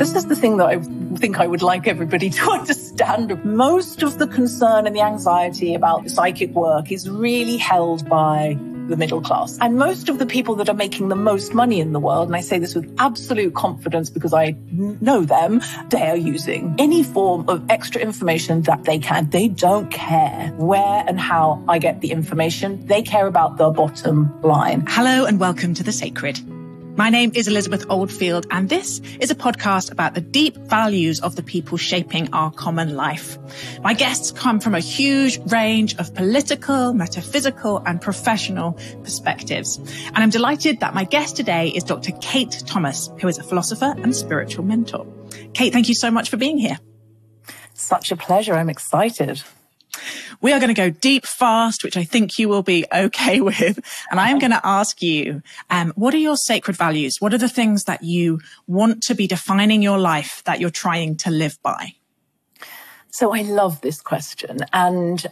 This is the thing that I think I would like everybody to understand. Most of the concern and the anxiety about psychic work is really held by the middle class. And most of the people that are making the most money in the world, and I say this with absolute confidence because I know them, they are using any form of extra information that they can. They don't care where and how I get the information. They care about the bottom line. Hello and welcome to The Sacred. My name is Elizabeth Oldfield, and this is a podcast about the deep values of the people shaping our common life. My guests come from a huge range of political, metaphysical, and professional perspectives. And I'm delighted that my guest today is Dr. Kate Thomas, who is a philosopher and spiritual mentor. Kate, thank you so much for being here. Such a pleasure. I'm excited. We are going to go deep fast, which I think you will be okay with. And I am going to ask you, what are your sacred values? What are the things that you want to be defining your life that you're trying to live by? So I love this question. And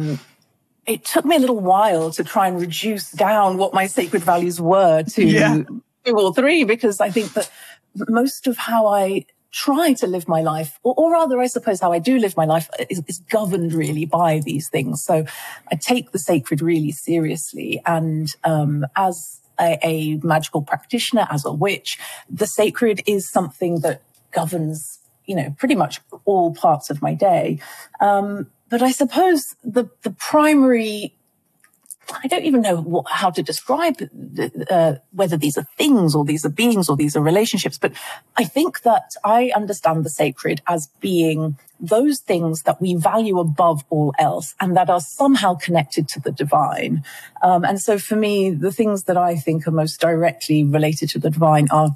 it took me a little while to try and reduce down what my sacred values were to 2 or 3, because I think that most of how I try to live my life, or rather, I suppose, how I do live my life is governed really by these things. So I take the sacred really seriously. And as a magical practitioner, as a witch, the sacred is something that governs, pretty much all parts of my day. But I suppose the primary, I don't even know how to describe whether these are things or these are beings or these are relationships. But I think that I understand the sacred as being those things that we value above all else and that are somehow connected to the divine. And so for me, the things that I think are most directly related to the divine are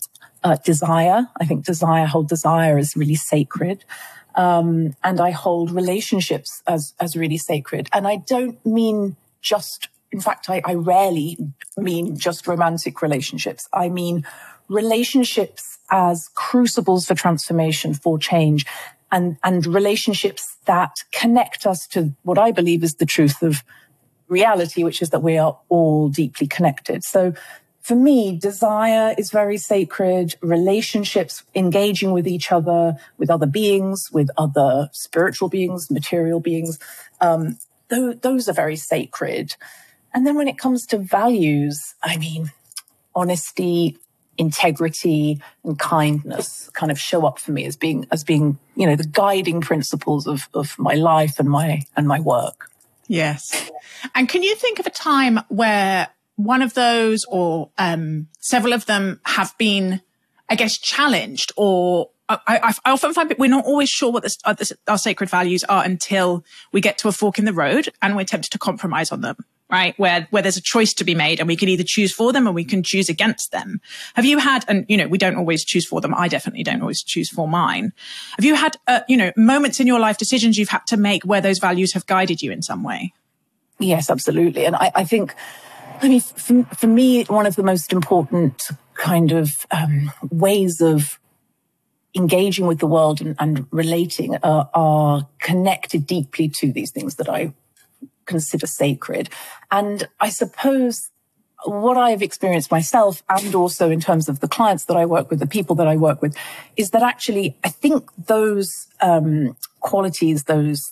desire. I think hold desire as really sacred. And I hold relationships as really sacred. And I don't mean in fact, I rarely mean just romantic relationships. I mean relationships as crucibles for transformation, for change, and relationships that connect us to what I believe is the truth of reality, which is that we are all deeply connected. So for me, desire is very sacred. Relationships, engaging with each other, with other beings, with other spiritual beings, material beings, those are very sacred. And then when it comes to values, I mean, honesty, integrity, and kindness kind of show up for me as being, the guiding principles of my life and my work. Yes. And can you think of a time where one of those or several of them have been, I guess, challenged, or I often find that we're not always sure what our sacred values are until we get to a fork in the road and we're tempted to compromise on them, right? Where there's a choice to be made and we can either choose for them or we can choose against them. Have you had, and we don't always choose for them. I definitely don't always choose for mine. Have you had, moments in your life, decisions you've had to make where those values have guided you in some way? Yes, absolutely. And I think, for me, one of the most important kind of ways of engaging with the world and relating are connected deeply to these things that I consider sacred. And I suppose what I have experienced myself, and also in terms of the clients that I work with, the people that I work with, is that actually I think those qualities, those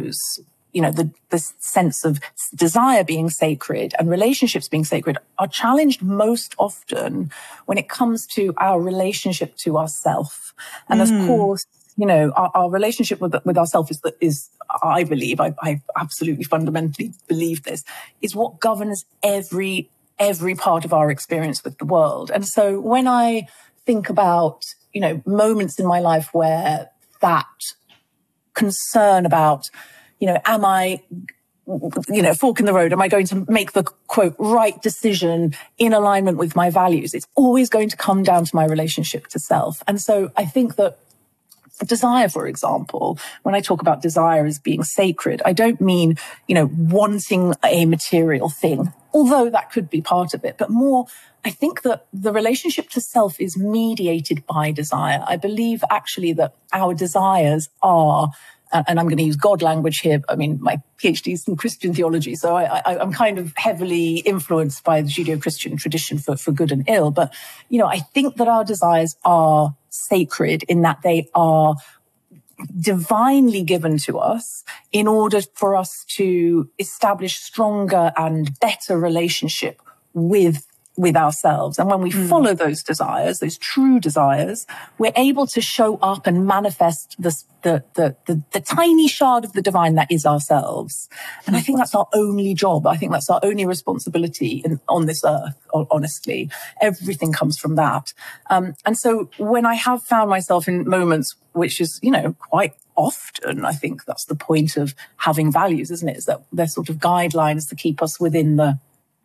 the sense of desire being sacred and relationships being sacred are challenged most often when it comes to our relationship to ourself. And of course, our relationship with ourself is I believe, I absolutely fundamentally believe this, is what governs every part of our experience with the world. And so when I think about, moments in my life where that concern about, am I, fork in the road? Am I going to make the, quote, right decision in alignment with my values? It's always going to come down to my relationship to self. And so I think that desire, for example, when I talk about desire as being sacred, I don't mean, wanting a material thing, although that could be part of it, but more, I think that the relationship to self is mediated by desire. I believe actually that our desires are, and I'm going to use God language here. I mean, my PhD is in Christian theology, so I'm kind of heavily influenced by the Judeo-Christian tradition for good and ill. But, I think that our desires are sacred in that they are divinely given to us in order for us to establish stronger and better relationship with ourselves. And when we follow those desires, those true desires, we're able to show up and manifest the tiny shard of the divine that is ourselves. And I think that's our only job. I think that's our only responsibility on this earth, honestly. Everything comes from that. And so when I have found myself in moments, which is, quite often, I think that's the point of having values, isn't it? Is that they're sort of guidelines to keep us within the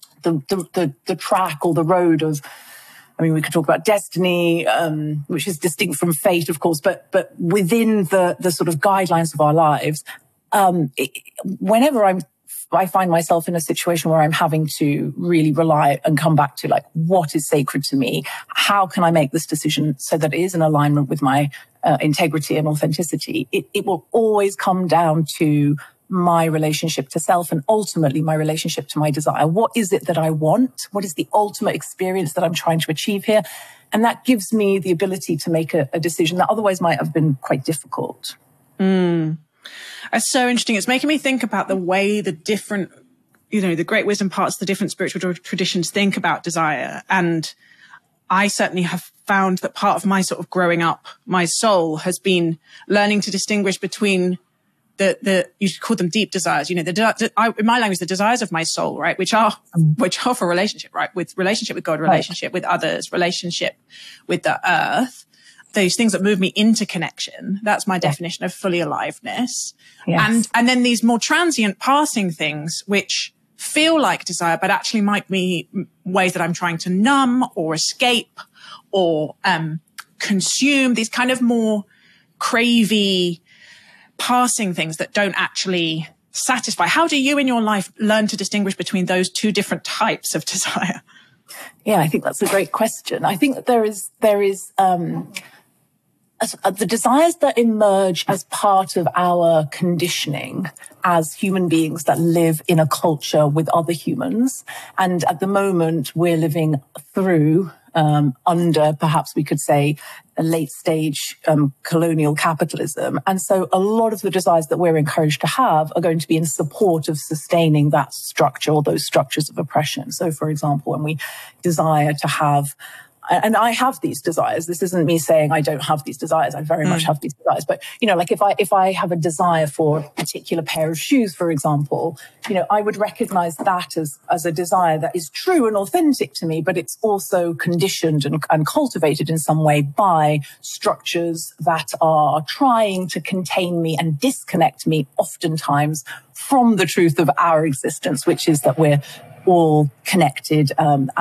track or the road of, we could talk about destiny, which is distinct from fate, of course, but within the sort of guidelines of our lives, whenever I find myself in a situation where I'm having to really rely and come back to like, what is sacred to me? How can I make this decision so that it is in alignment with my integrity and authenticity? It will always come down to my relationship to self and ultimately my relationship to my desire. What is it that I want? What is the ultimate experience that I'm trying to achieve here? And that gives me the ability to make a decision that otherwise might have been quite difficult. That's so interesting. It's making me think about the way the different, the great wisdom parts, the different spiritual traditions think about desire. And I certainly have found that part of my sort of growing up, my soul has been learning to distinguish between you should call them deep desires, in my language, the desires of my soul, right? Which are for relationship, right? With relationship with God, relationship with others, relationship with the earth, those things that move me into connection. That's my definition of fully aliveness. Yes. And then these more transient passing things, which feel like desire, but actually might be ways that I'm trying to numb or escape or, consume, these kind of more cravey, passing things that don't actually satisfy. How do you in your life learn to distinguish between those two different types of desire? Yeah, I think that's a great question. I think that there is the desires that emerge as part of our conditioning as human beings that live in a culture with other humans. And at the moment, we're living through under, perhaps we could say, a late stage colonial capitalism. And so a lot of the desires that we're encouraged to have are going to be in support of sustaining that structure or those structures of oppression. So, for example, when we desire to have, and I have these desires. This isn't me saying I don't have these desires. I very much have these desires. But, like if I have a desire for a particular pair of shoes, for example, I would recognize that as a desire that is true and authentic to me, but it's also conditioned and cultivated in some way by structures that are trying to contain me and disconnect me oftentimes from the truth of our existence, which is that we're all connected and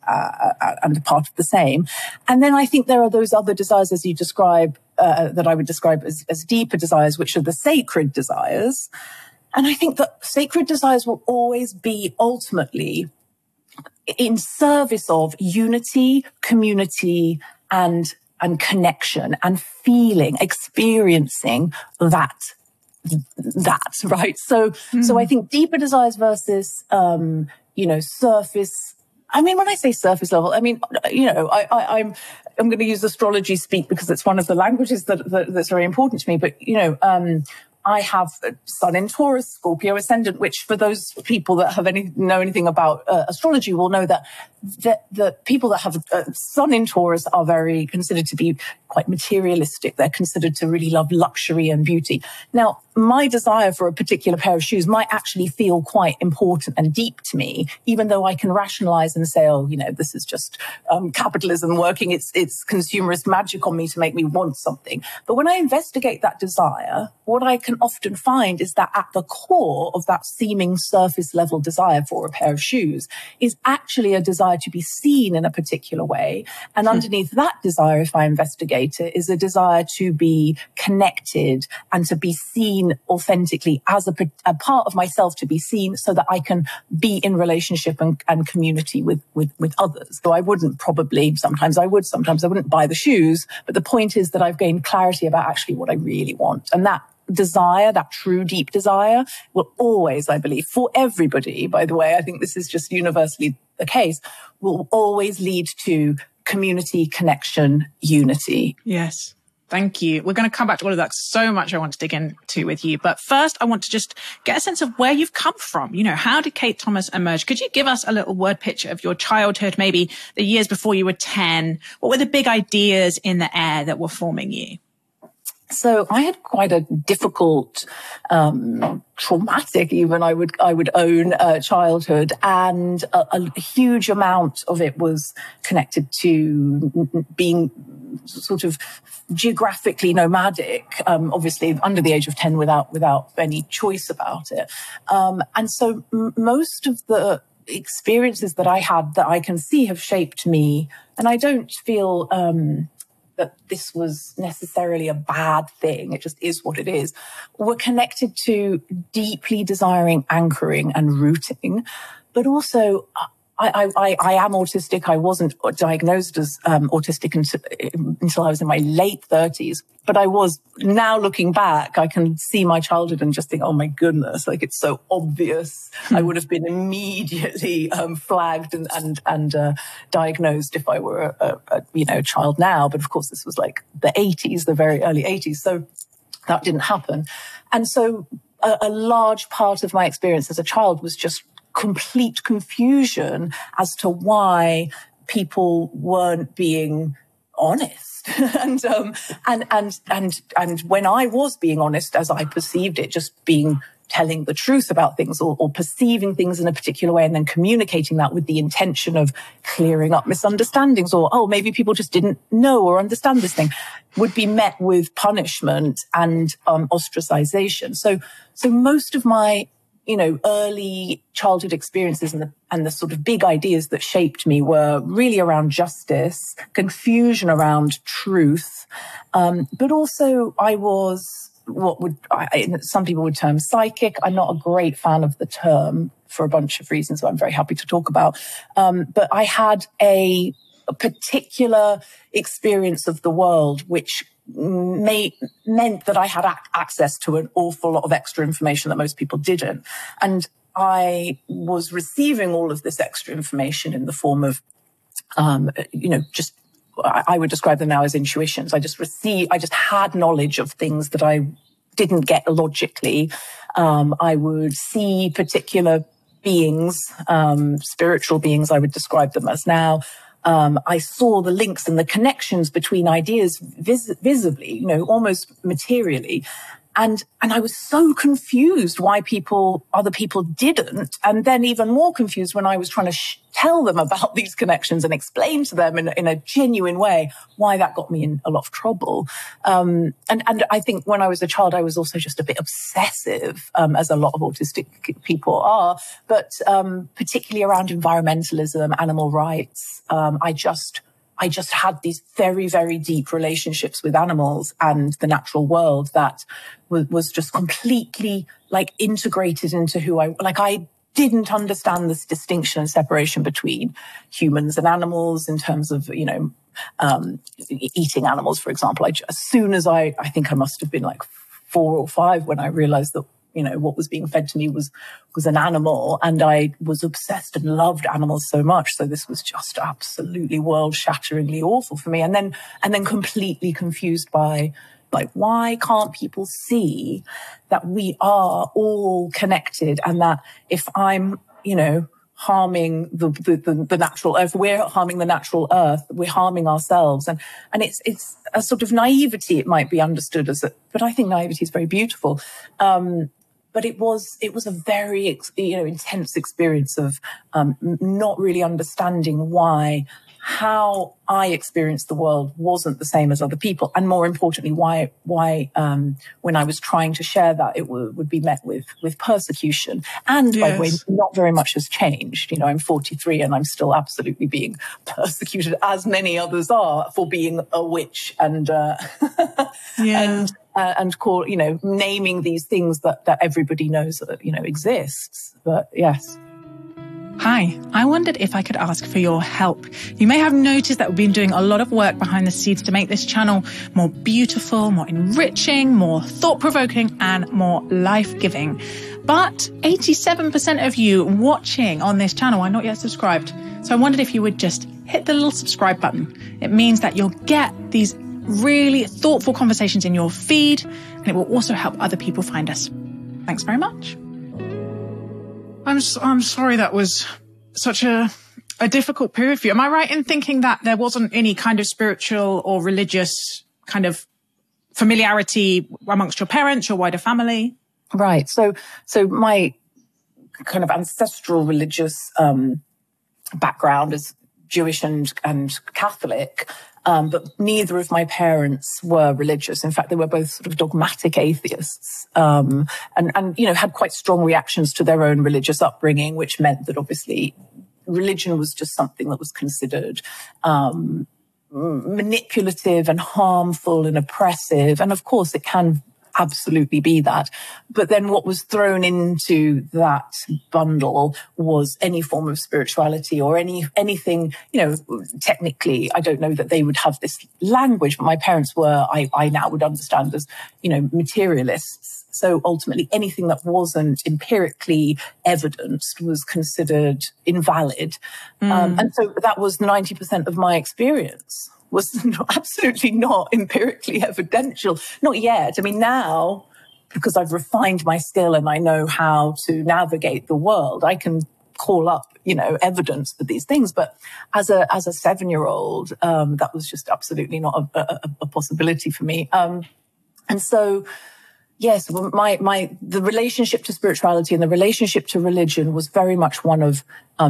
a part of the same. And then I think there are those other desires, as you describe, that I would describe as deeper desires, which are the sacred desires. And I think that sacred desires will always be ultimately in service of unity, community, and connection, and experiencing that, right? So I think deeper desires versus, surface. When I say surface level, I'm going to use astrology speak because it's one of the languages that's very important to me. But, I have Sun in Taurus, Scorpio ascendant, which for those people that know anything about astrology will know that the people that have Sun in Taurus are very considered to be quite materialistic. They're considered to really love luxury and beauty. Now, my desire for a particular pair of shoes might actually feel quite important and deep to me, even though I can rationalize and say, this is just capitalism working its consumerist magic on me to make me want something. But when I investigate that desire, what I can often find is that at the core of that seeming surface level desire for a pair of shoes is actually a desire to be seen in a particular way. And underneath that desire, if I investigate it, is a desire to be connected and to be seen authentically as a part of myself, to be seen so that I can be in relationship and community with others. So I wouldn't probably, sometimes I wouldn't buy the shoes. But the point is that I've gained clarity about actually what I really want. And that desire, that true deep desire, will always, I believe, for everybody, by the way, I think this is just universally the case, will always lead to community, connection, unity. Yes. Thank you. We're going to come back to all of that. So much I want to dig into with you. But first, I want to just get a sense of where you've come from. You know, how did Kate Thomas emerge? Could you give us a little word picture of your childhood, maybe the years before you were 10? What were the big ideas in the air that were forming you? So I had quite a difficult, traumatic even, I would own, childhood, and a huge amount of it was connected to being sort of geographically nomadic, obviously under the age of 10 without any choice about it. And so most of the experiences that I had that I can see have shaped me, and I don't feel, that this was necessarily a bad thing, it just is what it is, were connected to deeply desiring anchoring and rooting. But also, I am autistic. I wasn't diagnosed as autistic until I was in my late 30s. But I was, now looking back, I can see my childhood and just think, oh my goodness, like it's so obvious. I would have been immediately flagged and diagnosed if I were a child now. But of course, this was like the 80s, the very early 80s. So that didn't happen. And so a large part of my experience as a child was just complete confusion as to why people weren't being honest. and when I was being honest, as I perceived it, just telling the truth about things or perceiving things in a particular way and then communicating that with the intention of clearing up misunderstandings or, oh, maybe people just didn't know or understand this thing, would be met with punishment and ostracization. So most of my early childhood experiences and the sort of big ideas that shaped me were really around justice, confusion around truth. But also I was some people would term psychic. I'm not a great fan of the term for a bunch of reasons that I'm very happy to talk about. But I had a particular experience of the world, which meant that I had access to an awful lot of extra information that most people didn't. And I was receiving all of this extra information in the form of, I would describe them now as intuitions. I just had knowledge of things that I didn't get logically. I would see particular beings, spiritual beings, I would describe them as now. I saw the links and the connections between ideas visibly, almost materially. And I was so confused why other people didn't. And then even more confused when I was trying to tell them about these connections and explain to them in a genuine way why that got me in a lot of trouble. And I think when I was a child, I was also just a bit obsessive, as a lot of autistic people are, but particularly around environmentalism, animal rights. I just had these very, very deep relationships with animals and the natural world that was just completely integrated into who I didn't understand this distinction and separation between humans and animals in terms of, eating animals, for example. As soon as I think I must have been 4 or 5 when I realized that, what was being fed to me was an animal, and I was obsessed and loved animals so much. So this was just absolutely world-shatteringly awful for me. And then completely confused by, why can't people see that we are all connected, and that if I'm, harming the natural earth, we're harming the natural earth, we're harming ourselves. And it's a sort of naivety, it might be understood as but I think naivety is very beautiful. But it was a very, intense experience of not really understanding how I experienced the world wasn't the same as other people. And more importantly, why when I was trying to share that, it would be met with persecution. And yes. By the way, not very much has changed. I'm 43 and I'm still absolutely being persecuted, as many others are, for being a witch and call, naming these things that everybody knows, exists. But yes. Hi, I wondered if I could ask for your help. You may have noticed that we've been doing a lot of work behind the scenes to make this channel more beautiful, more enriching, more thought-provoking, and more life-giving. But 87% of you watching on this channel are not yet subscribed. So I wondered if you would just hit the little subscribe button. It means that you'll get these really thoughtful conversations in your feed, and it will also help other people find us. Thanks very much. I'm sorry that was such a difficult period for you. Am I right in thinking that there wasn't any kind of spiritual or religious kind of familiarity amongst your parents, your wider family? Right. So my kind of ancestral religious background is Jewish and Catholic, but neither of my parents were religious. In fact, they were both sort of dogmatic atheists, and had quite strong reactions to their own religious upbringing, which meant that obviously religion was just something that was considered manipulative and harmful and oppressive. And of course, it can absolutely be that. But then what was thrown into that bundle was any form of spirituality or anything, technically, I don't know that they would have this language, but my parents were, I now would understand as, materialists. So ultimately anything that wasn't empirically evidenced was considered invalid. And so that was 90% of my experience. Was absolutely not empirically evidential. Not yet. I mean, now, because I've refined my skill and I know how to navigate the world, I can call up, evidence for these things. But as a 7-year-old, that was just absolutely not a possibility for me. And so, yes, the relationship to spirituality and the relationship to religion was very much one of,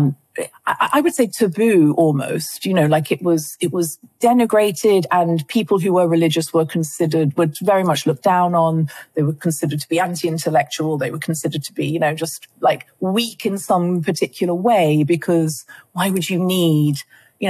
I would say taboo almost, like it was denigrated, and people who were religious were very much looked down on. They were considered to be anti-intellectual. They were considered to be, just like weak in some particular way, because why would you need,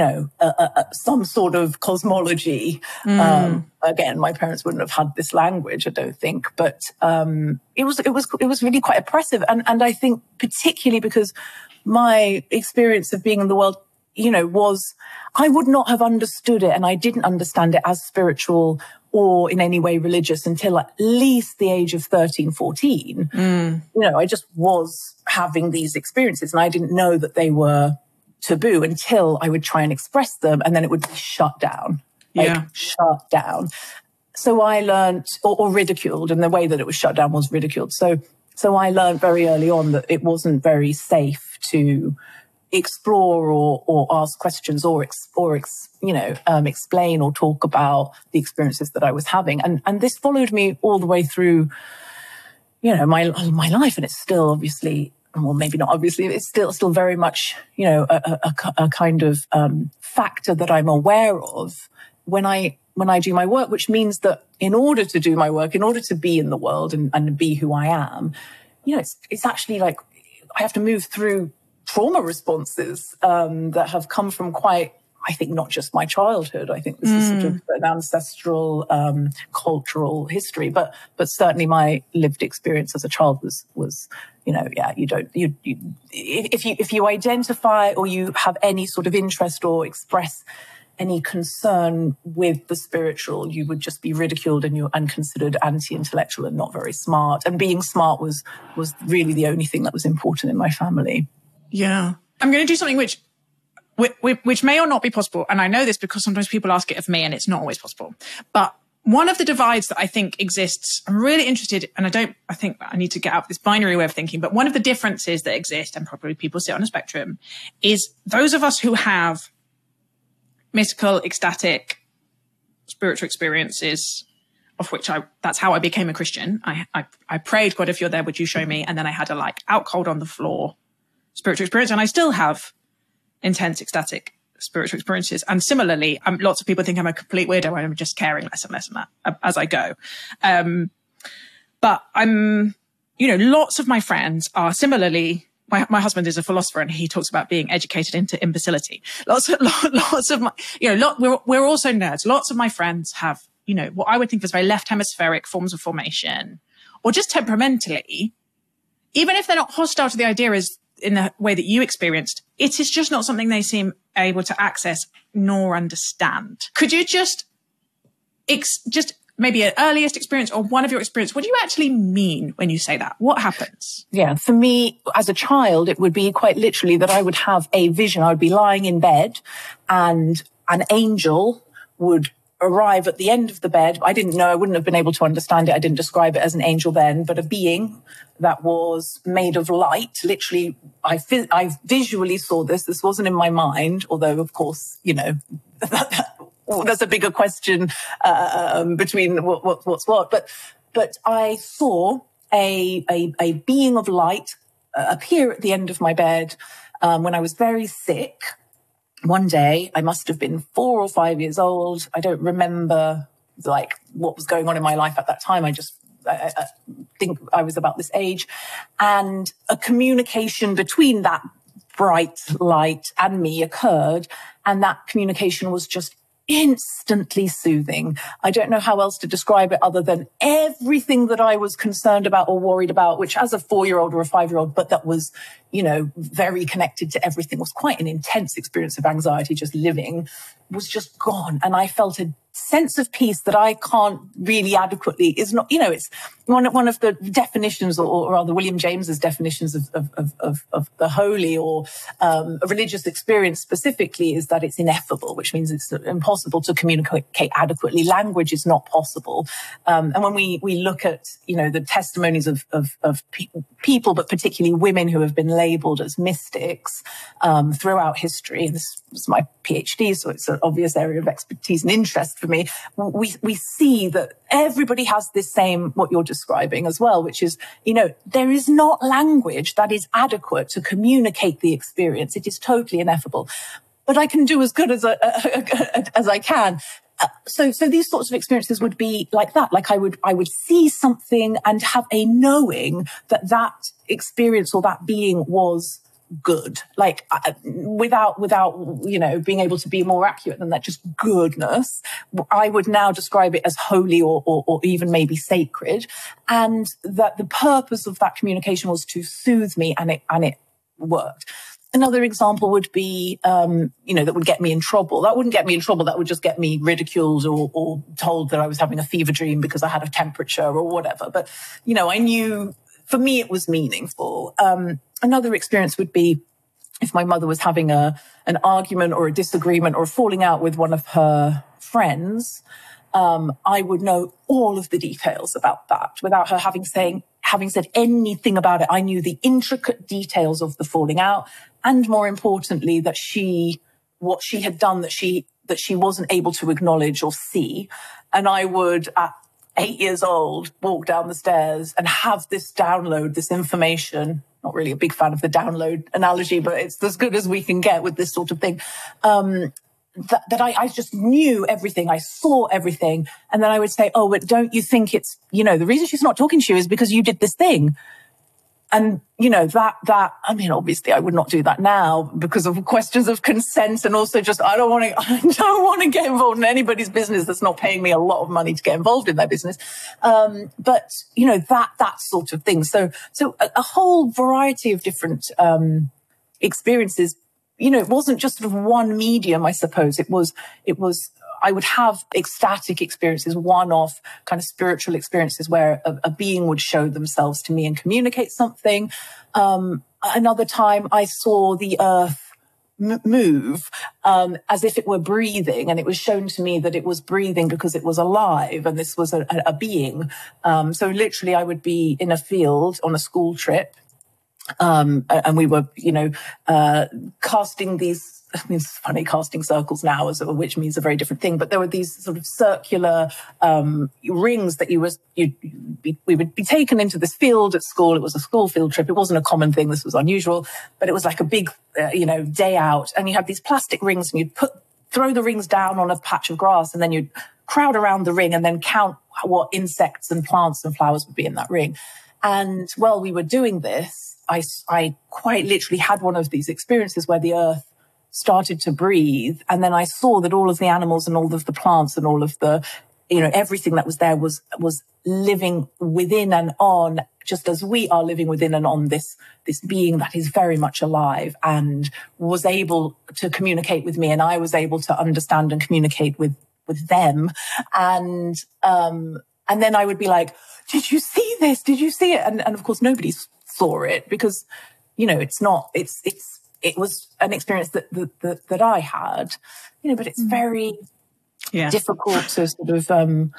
some sort of cosmology? Again, my parents wouldn't have had this language, I don't think, but, it was really quite oppressive. And I think particularly because my experience of being in the world, was, I would not have understood it, and I didn't understand it as spiritual or in any way religious until at least the age of 13, 14. I just was having these experiences and I didn't know that they were taboo until I would try and express them, and then it would be shut down. Shut down. So I learned, or ridiculed, and the way that it was shut down was ridiculed. So I learned very early on that it wasn't very safe to explore or ask questions or explain or talk about the experiences that I was having. And this followed me all the way through, my life. And it's still obviously, well, maybe not obviously, it's still very much, a kind of factor that I'm aware of when I do my work, which means that in order to do my work, in order to be in the world and be who I am, it's actually like I have to move through trauma responses that have come from quite, I think, not just my childhood. I think this is sort of an ancestral cultural history, but certainly my lived experience as a child was if you identify or you have any sort of interest or express any concern with the spiritual, you would just be ridiculed and considered anti-intellectual and not very smart. And being smart was really the only thing that was important in my family. Yeah. I'm going to do something which may or not be possible. And I know this because sometimes people ask it of me and it's not always possible. But one of the divides that I think exists, I'm really interested, and I think I need to get out of this binary way of thinking, but one of the differences that exist, and probably people sit on a spectrum, is those of us who have mystical, ecstatic, spiritual experiences, of which that's how I became a Christian. I prayed, God, if you're there, would you show me? And then I had a out cold on the floor spiritual experience. And I still have intense, ecstatic spiritual experiences. And similarly, lots of people think I'm a complete weirdo and I'm just caring less and less and that as I go. But lots of my friends are similarly. My husband is a philosopher and he talks about being educated into imbecility. Lots of my, we're also nerds. Lots of my friends have, what I would think of as very left hemispheric forms of formation, or just temperamentally, even if they're not hostile to the idea as in the way that you experienced, it is just not something they seem able to access nor understand. Could you just maybe an earliest experience or one of your experience, what do you actually mean when you say that? What happens? Yeah, for me, as a child, it would be quite literally that I would have a vision. I would be lying in bed and an angel would arrive at the end of the bed. I didn't know, I wouldn't have been able to understand it. I didn't describe it as an angel then, but a being that was made of light. Literally, I visually saw this. This wasn't in my mind, although, of course, you know, there's a bigger question between what's what. But I saw a being of light appear at the end of my bed when I was very sick. One day, I must have been 4 or 5 years old. I don't remember like what was going on in my life at that time. I think I was about this age, and a communication between that bright light and me occurred, and that communication was just instantly soothing. I don't know how else to describe it other than everything that I was concerned about or worried about, which as a 4-year-old or a 5-year-old, but that was, you know, very connected to everything, was quite an intense experience of anxiety just living, was just gone. And I felt a sense of peace that I can't really adequately, is not, you know, it's one of the definitions, or rather William James's definitions of the holy or a religious experience specifically, is that it's ineffable, which means it's impossible to communicate adequately. Language is not possible. And when we look at, you know, the testimonies of people, but particularly women who have been labeled as mystics throughout history, and this was my PhD, so it's an obvious area of expertise and interest for me, we see that everybody has this same, what you're describing as well, which is, you know, there is not language that is adequate to communicate the experience. It is totally ineffable. But I can do as good as I can. So these sorts of experiences would be like that. Like I would see something and have a knowing that experience or that being was good, like without, you know, being able to be more accurate than that, just goodness. I would now describe it as holy or even maybe sacred. And that the purpose of that communication was to soothe me, and it worked. Another example would be, you know, that would get me in trouble. That wouldn't get me in trouble. That would just get me ridiculed or told that I was having a fever dream because I had a temperature or whatever. But, you know, I knew, for me, it was meaningful. Another experience would be if my mother was having an argument or a disagreement or falling out with one of her friends. I would know all of the details about that without her having said anything about it. I knew the intricate details of the falling out, and more importantly, that what she had done that she wasn't able to acknowledge or see. And I would, at 8 years old, walk down the stairs and have this download, this information. Not really a big fan of the download analogy, but it's as good as we can get with this sort of thing. That I just knew everything. I saw everything. And then I would say, oh, but don't you think it's, you know, the reason she's not talking to you is because you did this thing. And, you know, I mean, obviously I would not do that now because of questions of consent, and also just, I don't want to get involved in anybody's business that's not paying me a lot of money to get involved in their business. But, you know, that sort of thing. So a whole variety of different, experiences. You know, it wasn't just sort of one medium, I suppose. It was, I would have ecstatic experiences, one-off kind of spiritual experiences where a being would show themselves to me and communicate something. Another time I saw the earth move as if it were breathing, and it was shown to me that it was breathing because it was alive, and this was a being. So literally I would be in a field on a school trip, and we were, you know, casting these, I mean, it's funny casting circles now, which means a very different thing, but there were these sort of circular rings that we would be taken into this field at school. It was a school field trip. It wasn't a common thing. This was unusual, but it was like a big, you know, day out. And you had these plastic rings, and you'd throw the rings down on a patch of grass, and then you'd crowd around the ring and then count what insects and plants and flowers would be in that ring. And while we were doing this, I quite literally had one of these experiences where the earth started to breathe. And then I saw that all of the animals and all of the plants and all of the, you know, everything that was there was living within and on, just as we are living within and on this being that is very much alive and was able to communicate with me. And I was able to understand and communicate with with them. And then I would be like, did you see this? Did you see it? And of course, nobody saw it because, it was an experience that I had, but it's very difficult to sort of,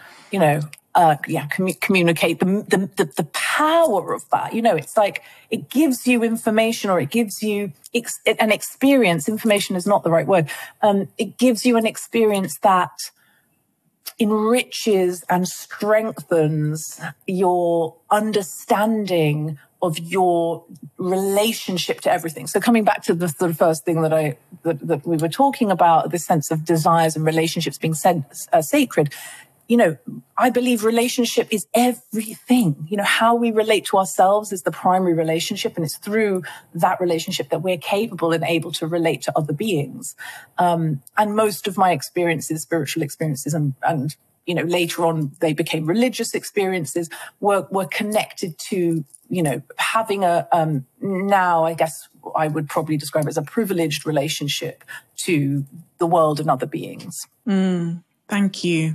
communicate the power of that. It's like it gives you information, or it gives you an experience. Information is not the right word. It gives you an experience that enriches and strengthens your understanding of your relationship to everything. So coming back to the sort of first thing that we were talking about, this sense of desires and relationships being sacred, I believe relationship is everything. How we relate to ourselves is the primary relationship, and it's through that relationship that we're capable and able to relate to other beings. And most of my experiences, spiritual experiences, and later on they became religious experiences, were connected to having now I guess I would probably describe it as a privileged relationship to the world and other beings. Thank you.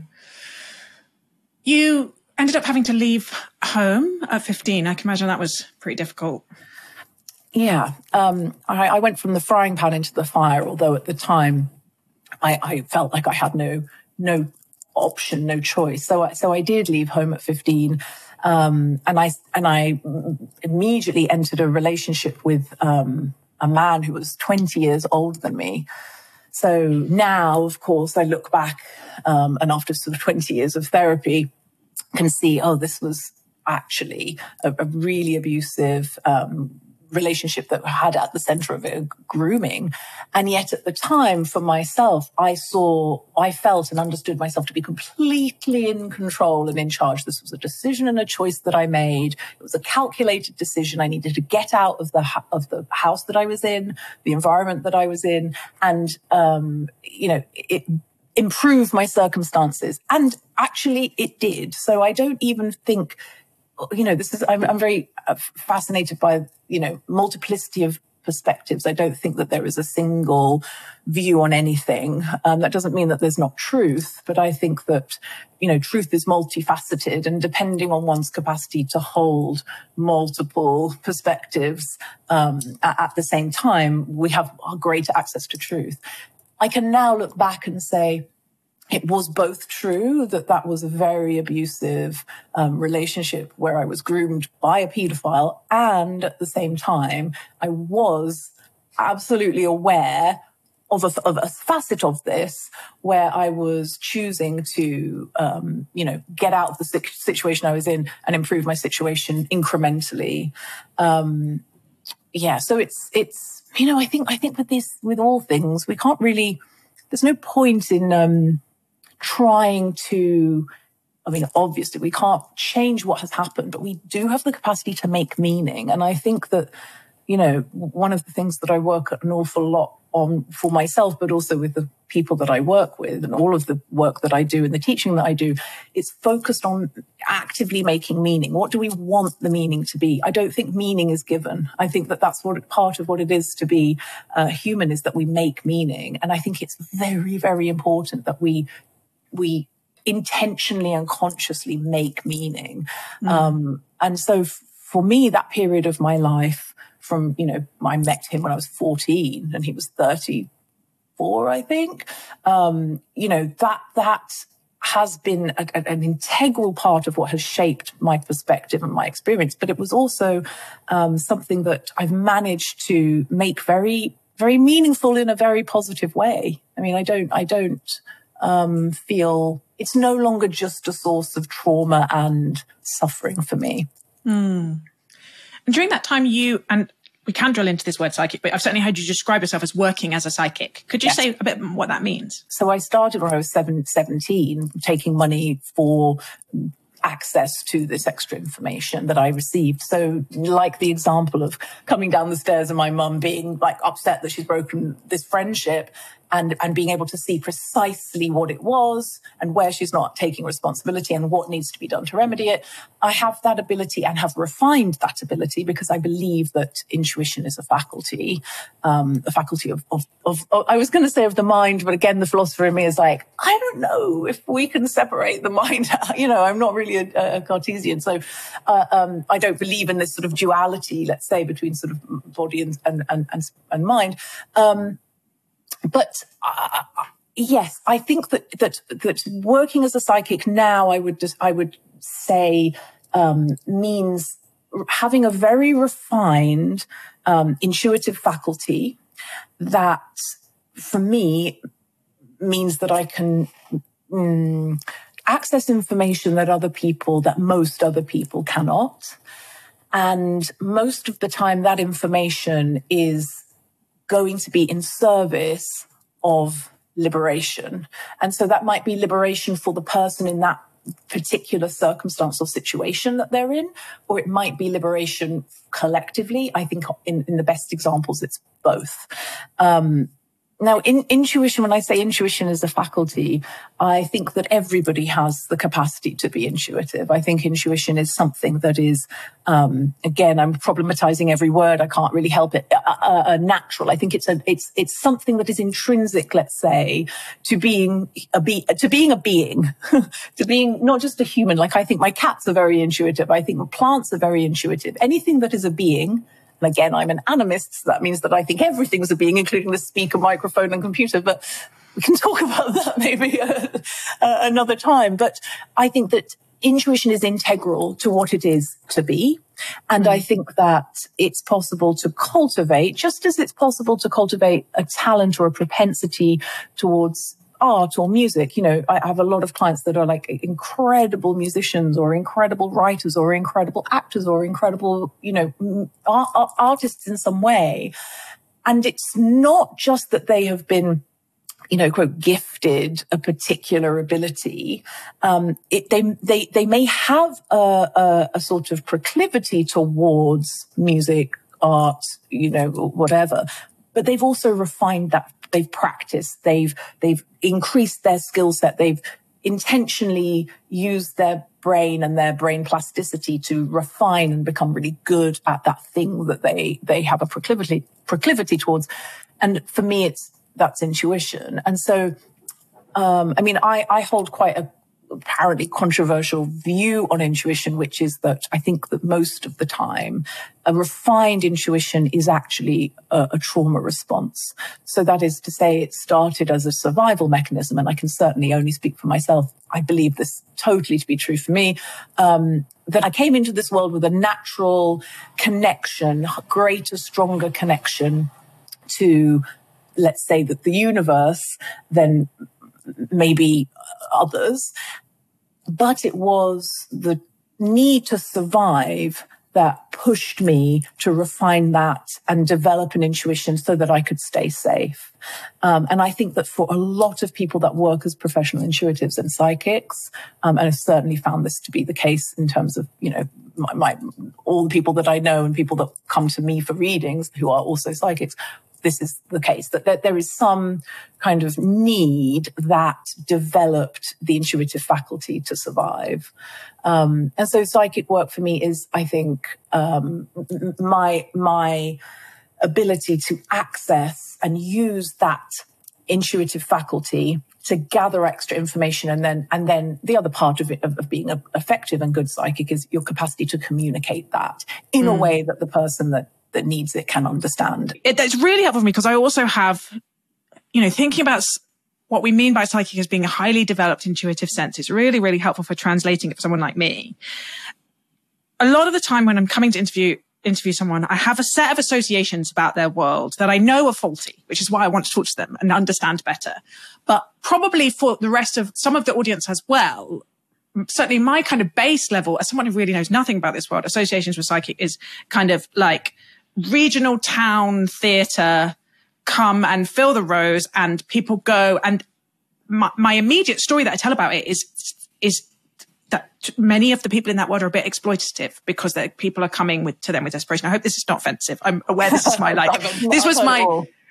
You ended up having to leave home at 15. I can imagine that was pretty difficult. Yeah. I went from the frying pan into the fire, although at the time I felt like I had no option, no choice. So I did leave home at 15. And I immediately entered a relationship with a man who was 20 years older than me. So now, of course, I look back and after sort of 20 years of therapy, can see, this was actually a really abusive relationship that had at the center of it grooming. And yet at the time, for myself, I felt and understood myself to be completely in control and in charge. This was a decision and a choice that I made. It was a calculated decision. I needed to get out of the house that I was in, the environment that I was in, and it improve my circumstances. And actually it did. So I don't even think, I'm very fascinated by, multiplicity of perspectives. I don't think that there is a single view on anything. That doesn't mean that there's not truth, but I think that, truth is multifaceted, and depending on one's capacity to hold multiple perspectives at the same time, we have greater access to truth. I can now look back and say, it was both true that was a very abusive relationship where I was groomed by a paedophile, and at the same time, I was absolutely aware of a facet of this where I was choosing to, get out of the situation I was in and improve my situation incrementally. So it's I think with all things, we can't really. There's no point in trying to, obviously we can't change what has happened, but we do have the capacity to make meaning. And I think that, one of the things that I work an awful lot on for myself, but also with the people that I work with, and all of the work that I do and the teaching that I do, is focused on actively making meaning. What do we want the meaning to be? I don't think meaning is given. I think that that's part of what it is to be human, is that we make meaning. And I think it's very, very important that we intentionally and consciously make meaning. And so for me, that period of my life from, I met him when I was 14 and he was 34, I think, that has been an integral part of what has shaped my perspective and my experience. But it was also something that I've managed to make very, very meaningful in a very positive way. I don't feel it's no longer just a source of trauma and suffering for me. And during that time, and we can drill into this word psychic, but I've certainly heard you describe yourself as working as a psychic. Could you say a bit what that means? So I started when I was 17, taking money for access to this extra information that I received. So like the example of coming down the stairs and my mum being like upset that she's broken this friendship, and being able to see precisely what it was and where she's not taking responsibility and what needs to be done to remedy it. I have that ability and have refined that ability because I believe that intuition is a faculty of I was going to say of the mind, but again, the philosopher in me is like, I don't know if we can separate the mind out. I'm not really a Cartesian. So I don't believe in this sort of duality, let's say, between sort of body and mind. But yes, I think that working as a psychic now, I would say means having a very refined intuitive faculty that, for me, means that I can access information that most other people cannot. And most of the time, that information is going to be in service of liberation. And so that might be liberation for the person in that particular circumstance or situation that they're in, or it might be liberation collectively. I think in the best examples, it's both. Now, in intuition, when I say intuition is a faculty, I think that everybody has the capacity to be intuitive. I think intuition is something that is, again, I'm problematizing every word. I can't really help it. Natural. I think it's something that is intrinsic, let's say, to being a being, to being not just a human. Like, I think my cats are very intuitive. I think plants are very intuitive. Anything that is a being. And again, I'm an animist, so that means that I think everything's a being, including the speaker, microphone, and computer. But we can talk about that maybe another time. But I think that intuition is integral to what it is to be. And I think that it's possible to cultivate, just as it's possible to cultivate a talent or a propensity towards art or music. I have a lot of clients that are like incredible musicians or incredible writers or incredible actors or incredible, artists in some way. And it's not just that they have been, quote, gifted a particular ability. They may have a sort of proclivity towards music, art, whatever, but they've also refined that. They've practiced, they've increased their skill set, they've intentionally used their brain and their brain plasticity to refine and become really good at that thing that they have a proclivity towards. And for me, that's intuition. And so, I hold quite a apparently controversial view on intuition, which is that I think that most of the time, a refined intuition is actually a trauma response. So that is to say, it started as a survival mechanism, and I can certainly only speak for myself. I believe this totally to be true for me, that I came into this world with a natural connection, greater, stronger connection to, let's say, that the universe than maybe others. But it was the need to survive that pushed me to refine that and develop an intuition so that I could stay safe. And I think that for a lot of people that work as professional intuitives and psychics, and I've certainly found this to be the case in terms of, all the people that I know and people that come to me for readings who are also psychics, this is the case, that there is some kind of need that developed the intuitive faculty to survive. And so psychic work for me is, I think, my ability to access and use that intuitive faculty to gather extra information. And then the other part of it, of being an effective and good psychic, is your capacity to communicate that in a way that the person that needs it can understand. That's really helpful for me, because I also have, thinking about what we mean by psychic as being a highly developed intuitive sense is really, really helpful for translating it for someone like me. A lot of the time when I'm coming to interview someone, I have a set of associations about their world that I know are faulty, which is why I want to talk to them and understand better. But probably for the rest of some of the audience as well, certainly my kind of base level, as someone who really knows nothing about this world, associations with psychic is kind of like regional town theatre, come and fill the rows and people go. And my immediate story that I tell about it is that many of the people in that world are a bit exploitative because people are coming to them with desperation. I hope this is not offensive. I'm aware this is my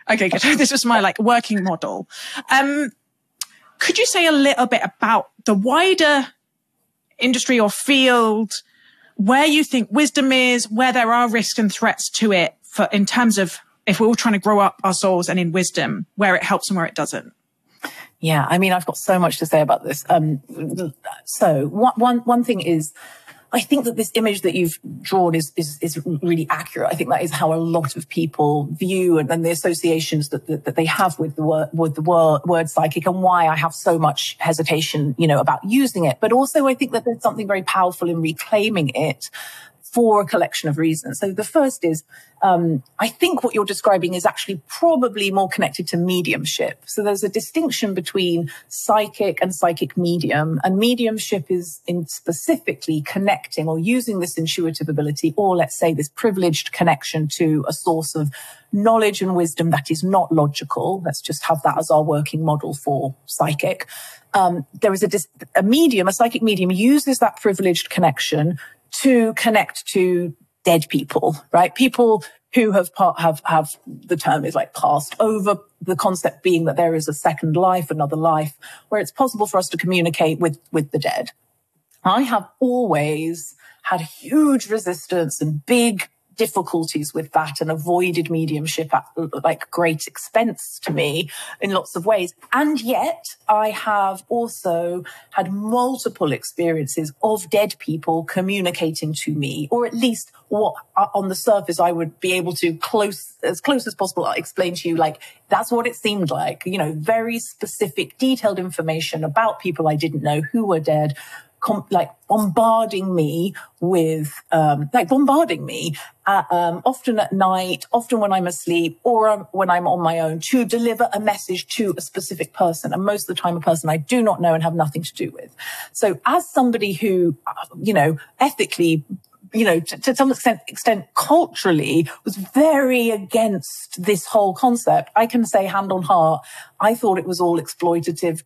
Okay, good. This was my working model. Could you say a little bit about the wider industry or field, where you think wisdom is, where there are risks and threats to it, in terms of if we're all trying to grow up our souls and in wisdom, where it helps and where it doesn't? Yeah, I mean, I've got so much to say about this. So one thing is, I think that this image that you've drawn is really accurate. I think that is how a lot of people view and the associations that they have with the word psychic, and why I have so much hesitation, about using it. But also I think that there's something very powerful in reclaiming it for a collection of reasons. So the first is, I think what you're describing is actually probably more connected to mediumship. So there's a distinction between psychic and psychic medium, and mediumship is in specifically connecting or using this intuitive ability, or let's say this privileged connection to a source of knowledge and wisdom that is not logical. Let's just have that as our working model for psychic. There is a psychic medium uses that privileged connection to connect to dead people, right? People who have the term is passed over, the concept being that there is a second life, another life, where it's possible for us to communicate with the dead. I have always had huge resistance and big difficulties with that, and avoided mediumship at great expense to me in lots of ways. And yet I have also had multiple experiences of dead people communicating to me, or at least what on the surface I would be able to as close as possible explain to you, that's what it seemed like, very specific, detailed information about people I didn't know who were dead, bombarding me with, often at night, often when I'm asleep, or when I'm on my own, to deliver a message to a specific person. And most of the time, a person I do not know and have nothing to do with. So as somebody who, ethically, to some extent culturally was very against this whole concept, I can say hand on heart, I thought it was all exploitative,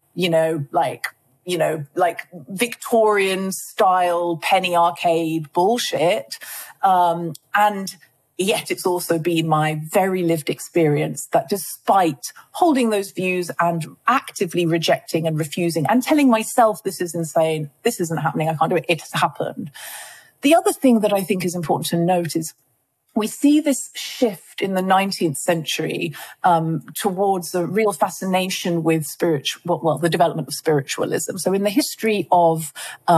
Victorian style penny arcade bullshit. And yet it's also been my very lived experience that despite holding those views and actively rejecting and refusing and telling myself, this is insane, this isn't happening, I can't do it, it has happened. The other thing that I think is important to note is we see this shift in the 19th century towards a real fascination with the development of spiritualism. So in the history of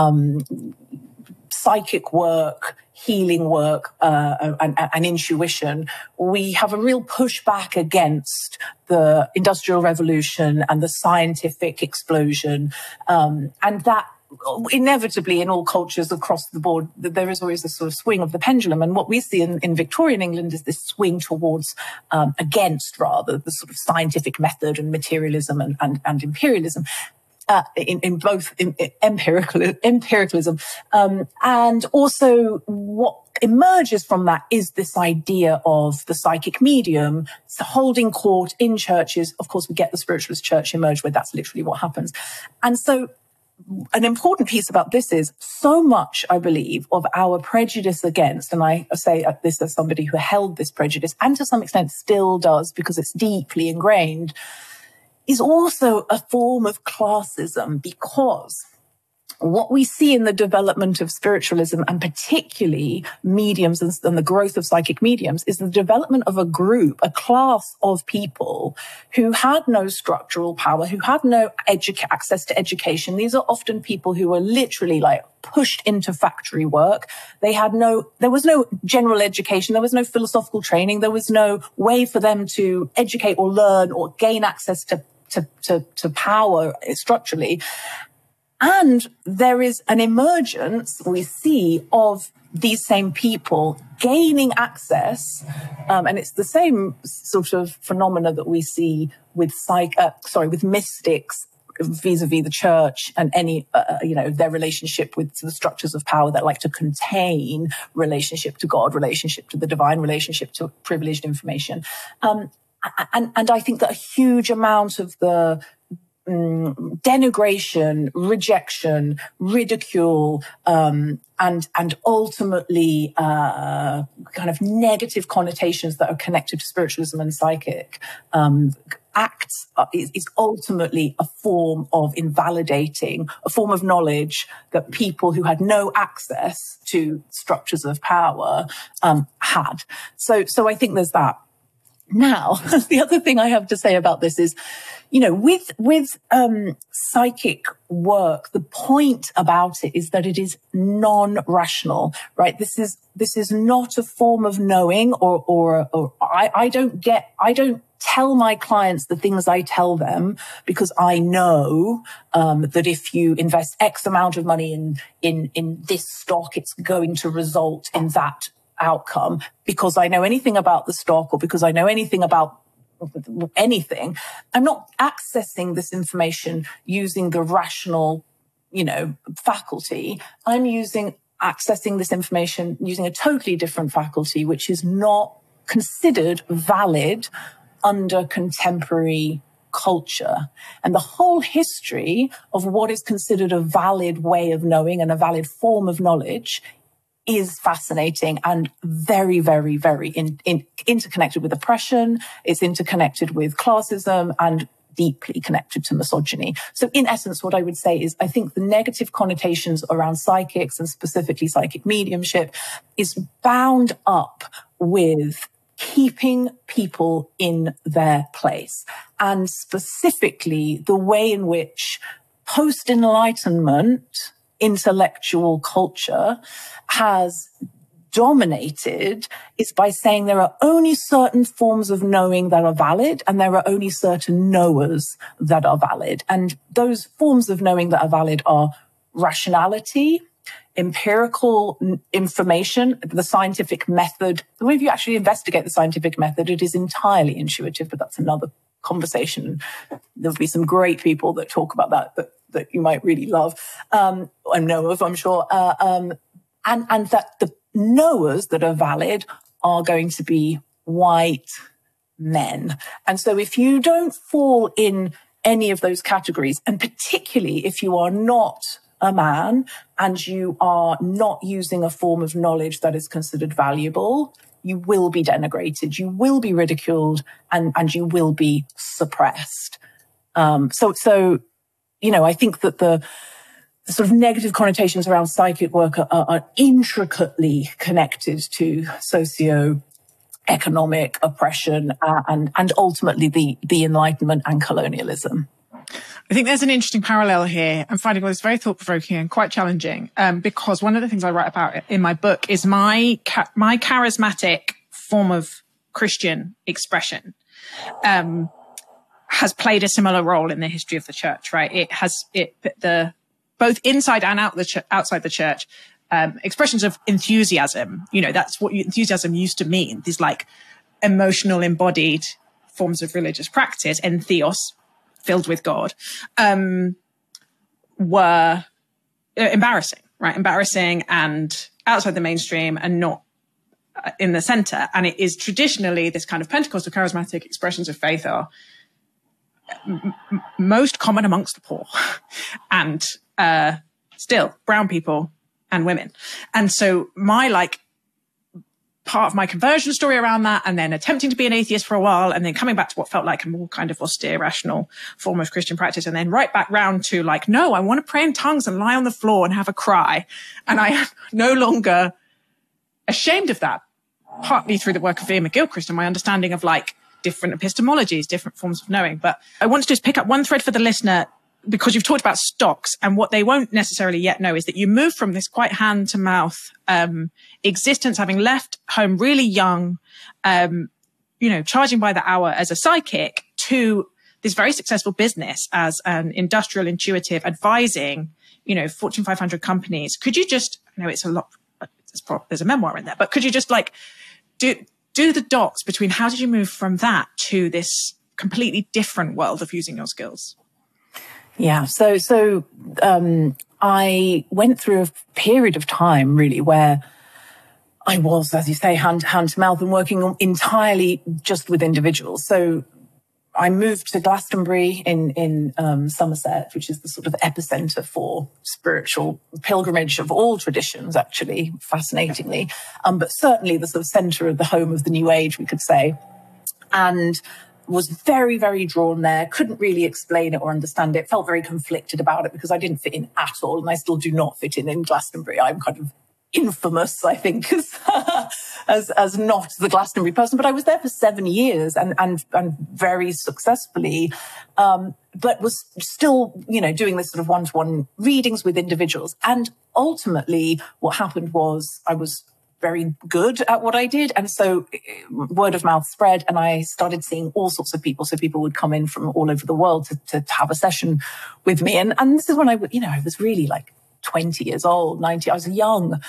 psychic work, healing work, and intuition, we have a real pushback against the Industrial Revolution and the scientific explosion, and that inevitably in all cultures across the board, there is always this sort of swing of the pendulum. And what we see in Victorian England is this swing towards, against rather, the sort of scientific method and materialism and imperialism. In both empiricalism, and also what emerges from that is this idea of the psychic medium holding court in churches. Of course, we get the spiritualist church emerge, where that's literally what happens. And so an important piece about this is so much, I believe, of our prejudice against, and I say this as somebody who held this prejudice and to some extent still does because it's deeply ingrained, is also a form of classism, because what we see in the development of spiritualism, and particularly mediums and the growth of psychic mediums, is the development of a group, a class of people who had no structural power, who had no access to education. These are often people who were literally pushed into factory work. There was no general education. There was no philosophical training. There was no way for them to educate or learn or gain access to power structurally. And there is an emergence, we see, of these same people gaining access, and it's the same sort of phenomena that we see with with mystics vis-a-vis the church and any, their relationship with the structures of power that like to contain relationship to God, relationship to the divine, relationship to privileged information. And I think that a huge amount of the denigration, rejection, ridicule, and ultimately kind of negative connotations that are connected to spiritualism and psychic acts is ultimately a form of invalidating, a form of knowledge that people who had no access to structures of power had. So I think there's that. Now, the other thing I have to say about this is, with psychic work, the point about it is that it is non-rational, right? This is not a form of knowing, or I don't tell my clients the things I tell them because I know that if you invest X amount of money in this stock, it's going to result in that outcome, because I know anything about the stock or because I know anything about anything. I'm not accessing this information using the rational, faculty. I'm accessing this information using a totally different faculty, which is not considered valid under contemporary culture. And the whole history of what is considered a valid way of knowing and a valid form of knowledge is fascinating and very, very, very interconnected with oppression. It's interconnected with classism and deeply connected to misogyny. So in essence, what I would say is I think the negative connotations around psychics and specifically psychic mediumship is bound up with keeping people in their place, and specifically the way in which post-Enlightenment intellectual culture has dominated is by saying there are only certain forms of knowing that are valid and there are only certain knowers that are valid. And those forms of knowing that are valid are rationality, empirical information, the scientific method. The way you actually investigate the scientific method, it is entirely intuitive, but that's another conversation. There'll be some great people that talk about that you might really love, and know of, I'm sure. And that the knowers that are valid are going to be white men. And so if you don't fall in any of those categories, and particularly if you are not a man and you are not using a form of knowledge that is considered valuable, you will be denigrated, you will be ridiculed, and you will be suppressed. I think that the sort of negative connotations around psychic work are intricately connected to socio-economic oppression and ultimately the Enlightenment and colonialism. I think there's an interesting parallel here. I'm finding this very thought-provoking and quite challenging, because one of the things I write about in my book is my charismatic form of Christian expression has played a similar role in the history of the church, right? It has both inside and outside the church, expressions of enthusiasm. That's what enthusiasm used to mean. These like emotional embodied forms of religious practice, entheos, filled with God, were embarrassing, right? Embarrassing and outside the mainstream and not in the center. And it is traditionally this kind of Pentecostal charismatic expressions of faith are most common amongst the poor and still brown people and women. And so part of my conversion story around that, and then attempting to be an atheist for a while, and then coming back to what felt like a more kind of austere, rational form of Christian practice, and then right back round to no, I want to pray in tongues and lie on the floor and have a cry. And I am no longer ashamed of that, partly through the work of Vera McGilchrist and my understanding of different epistemologies, different forms of knowing. But I want to just pick up one thread for the listener, because you've talked about stocks, and what they won't necessarily yet know is that you move from this quite hand-to-mouth existence, having left home really young, charging by the hour as a psychic, to this very successful business as an industrial intuitive advising, Fortune 500 companies. Could you just, I know it's a lot, there's a memoir in there, but could you just do the dots between how did you move from that to this completely different world of using your skills? Yeah. So I went through a period of time really where I was, as you say, hand to mouth and working entirely just with individuals. So I moved to Glastonbury in Somerset, which is the sort of epicenter for spiritual pilgrimage of all traditions, actually, fascinatingly. But certainly the sort of center of the home of the New Age, we could say. And was very, very drawn there, couldn't really explain it or understand it, felt very conflicted about it because I didn't fit in at all. And I still do not fit in Glastonbury. I'm kind of infamous, I think, as not the Glastonbury person, but I was there for 7 years and very successfully, but was still, doing this sort of one-to-one readings with individuals. And ultimately what happened was I was very good at what I did. And so word of mouth spread and I started seeing all sorts of people. So people would come in from all over the world to have a session with me. And this is when I was really like 20 years old, 90, I was young.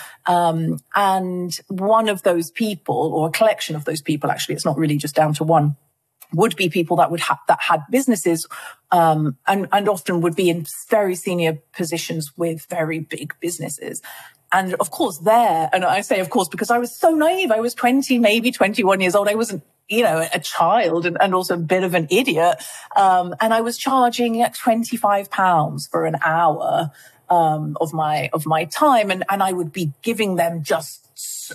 And one of those people, or a collection of those people, actually, it's not really just down to one, would be people that that had businesses, and often would be in very senior positions with very big businesses. And of course and I say of course because I was so naive, I was 20, maybe 21 years old. I wasn't, a child and also a bit of an idiot. And I was charging £25 for an hour of my time, and I would be giving them just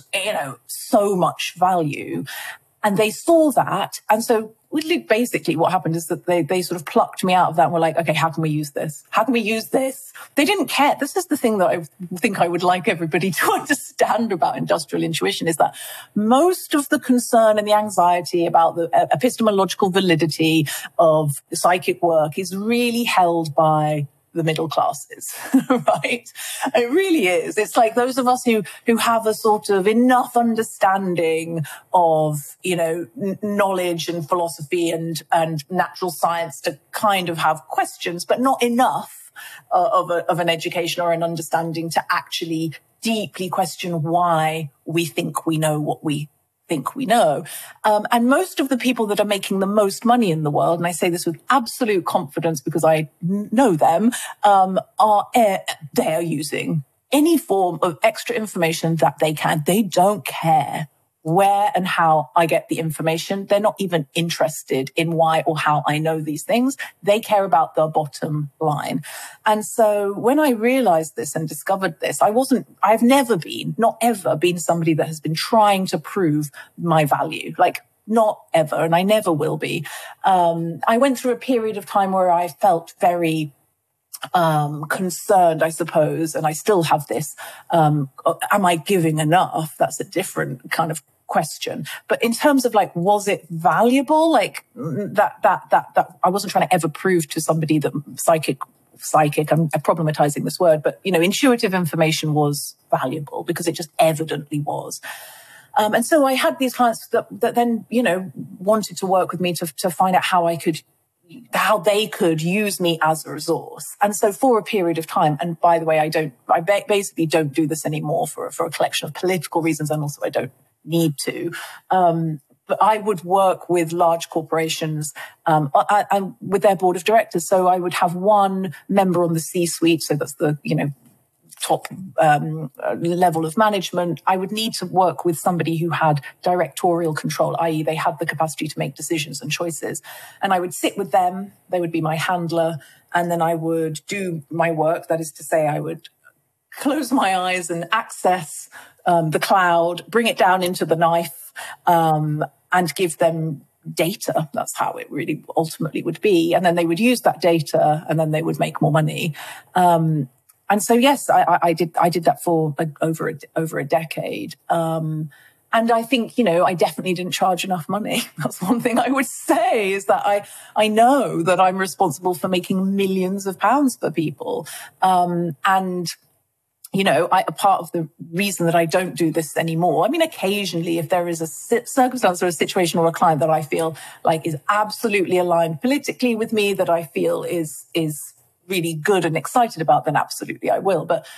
so much value, and they saw that, and so basically what happened is that they sort of plucked me out of that and were like, okay, how can we use this? How can we use this? They didn't care. This is the thing that I think I would like everybody to understand about industrial intuition, is that most of the concern and the anxiety about the epistemological validity of psychic work is really held by the middle classes, right? It really is. It's like those of us who have a sort of enough understanding of, knowledge and philosophy and natural science to kind of have questions, but not enough of an education or an understanding to actually deeply question why we think we know what we think we know. And most of the people that are making the most money in the world, and I say this with absolute confidence because I know them, they are using any form of extra information that they can. They don't care where and how I get the information. They're not even interested in why or how I know these things. They care about the bottom line. And so when I realized this and discovered this, I've never been, not ever been somebody that has been trying to prove my value. Like, not ever. And I never will be. I went through a period of time where I felt very concerned, I suppose, and I still have this, am I giving enough? That's a different kind of question. But in terms of like, was it valuable? Like that I wasn't trying to ever prove to somebody that psychic, I'm problematizing this word, but intuitive information was valuable because it just evidently was. And so I had these clients that then, wanted to work with me to find out how they could use me as a resource. And so for a period of time, and by the way, I basically don't do this anymore for a collection of political reasons, and also I don't need to. But I would work with large corporations and with their board of directors. So I would have one member on the C-suite. So that's the, top level of management. I would need to work with somebody who had directorial control, i.e. they had the capacity to make decisions and choices. And I would sit with them. They would be my handler. And then I would do my work. That is to say, I would close my eyes and access the cloud, bring it down into the knife, and give them data. That's how it really ultimately would be. And then they would use that data and then they would make more money. And so, yes, I did that for over a decade. And I think, I definitely didn't charge enough money. That's one thing I would say, is that I know that I'm responsible for making millions of pounds for people. And a part of the reason that I don't do this anymore, I mean, occasionally if there is a circumstance or a situation or a client that I feel like is absolutely aligned politically with me, that I feel is really good and excited about, then absolutely I will. But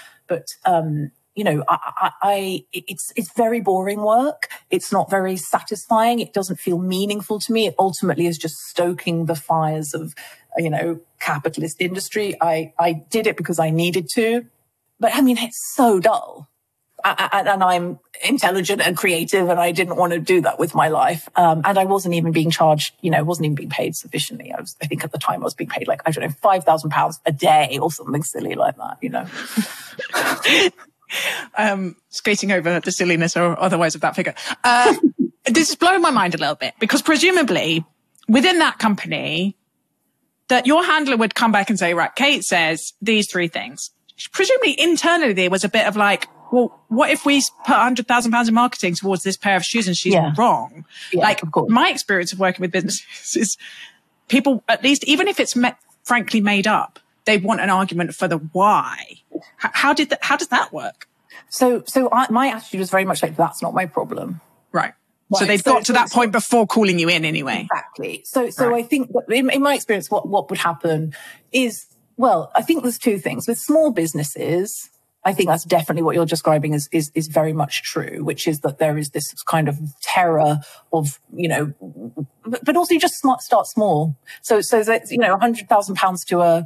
it's very boring work. It's not very satisfying. It doesn't feel meaningful to me. It ultimately is just stoking the fires of, capitalist industry. I did it because I needed to, but I mean, it's so dull. and I'm intelligent and creative, and I didn't want to do that with my life. And I wasn't even being charged, wasn't even being paid sufficiently. I think at the time I was being paid like, I don't know, £5,000 a day or something silly like that, Skating over the silliness or otherwise of that figure. This is blowing my mind a little bit, because presumably within that company that your handler would come back and say, right, Kate says these 3 things. Presumably internally there was a bit of like, well, what if we put £100,000 in marketing towards this pair of shoes and she's wrong? Yeah, like, my experience of working with businesses is people, at least, even if it's frankly made up, they want an argument for the why. How does that work? So my attitude was very much like, that's not my problem. Right. So they've got to that point before calling you in anyway. Exactly. So I think that in my experience, what would happen is, well, I think there's 2 things. With small businesses, I think that's definitely what you're describing is very much true, which is that there is this kind of terror of, but also you just start small. So that, £100,000 to a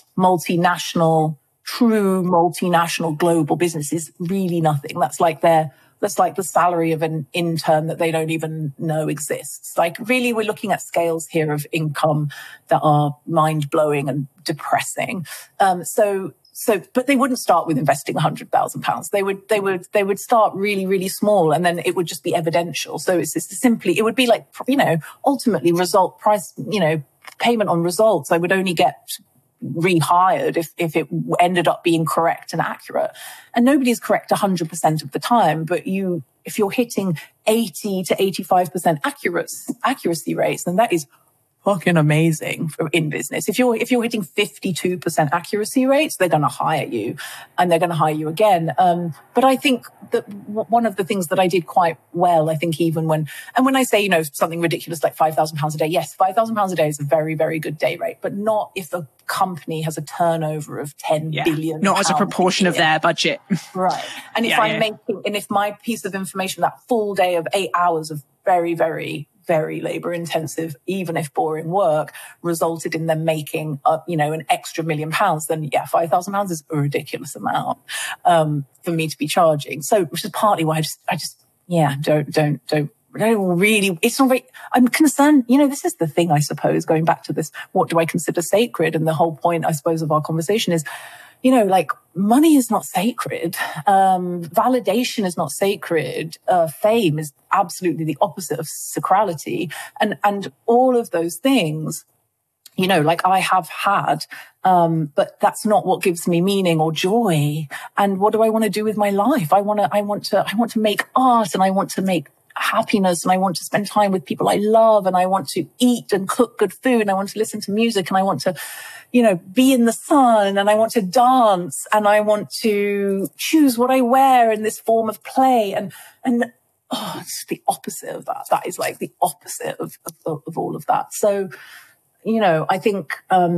true multinational global business is really nothing. That's like the salary of an intern that they don't even know exists. Like, really, we're looking at scales here of income that are mind-blowing and depressing. But they wouldn't start with investing £100,000. They would start really, really small, and then it would just be evidential. So it's just simply, it would be like, ultimately payment on results. I would only get rehired if it ended up being correct and accurate. And nobody's correct 100% of the time, but if you're hitting 80 to 85% accuracy rates, then that is fucking amazing in business. If you're hitting 52% accuracy rates, they're going to hire you, and they're going to hire you again. But I think that one of the things that I did quite well, I think even when I say, something ridiculous like £5,000 a day, yes, £5,000 a day is a very, very good day rate, but not if the company has a turnover of 10 billion. Not as a proportion of their budget. Right. And if my piece of information, that full day of 8 hours of very, very, very labor intensive, even if boring work, resulted in them making an extra £1 million, then £5,000 is a ridiculous amount for me to be charging. So, which is partly why I just don't really, it's not very, I'm concerned, this is the thing, I suppose, going back to this, what do I consider sacred? And the whole point, I suppose, of our conversation is, money is not sacred. Validation is not sacred. Fame is absolutely the opposite of sacrality. And all of those things, I have had, but that's not what gives me meaning or joy. And what do I want to do with my life? I want to make art, and I want to make happiness, and I want to spend time with people I love, and I want to eat and cook good food, and I want to listen to music, and I want to, be in the sun, and I want to dance, and I want to choose what I wear in this form of play. And it's the opposite of that. That is like the opposite of all of that. So, I think,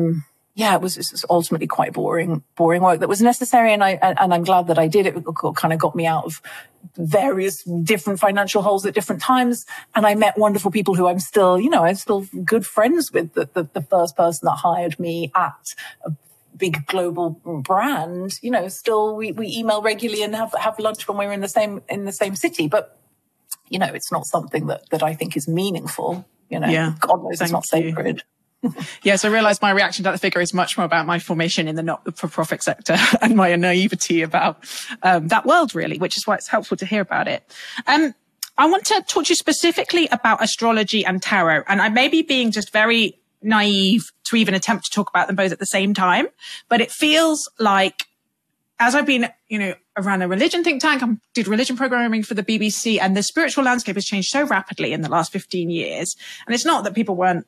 it was ultimately quite boring work that was necessary. And I'm glad that I did it. It kind of got me out of various different financial holes at different times. And I met wonderful people who I'm still good friends with. The first person that hired me at a big global brand, still we email regularly and have lunch when we're in the same city. But, it's not something that I think is meaningful. God knows it's not sacred. Yes, I realised my reaction to that figure is much more about my formation in the not-for-profit sector and my naivety about that world, really, which is why it's helpful to hear about it. I want to talk to you specifically about astrology and tarot, and I may be being just very naive to even attempt to talk about them both at the same time, but it feels like, as I've been, around a religion think tank, I did religion programming for the BBC, and the spiritual landscape has changed so rapidly in the last 15 years. And it's not that people weren't,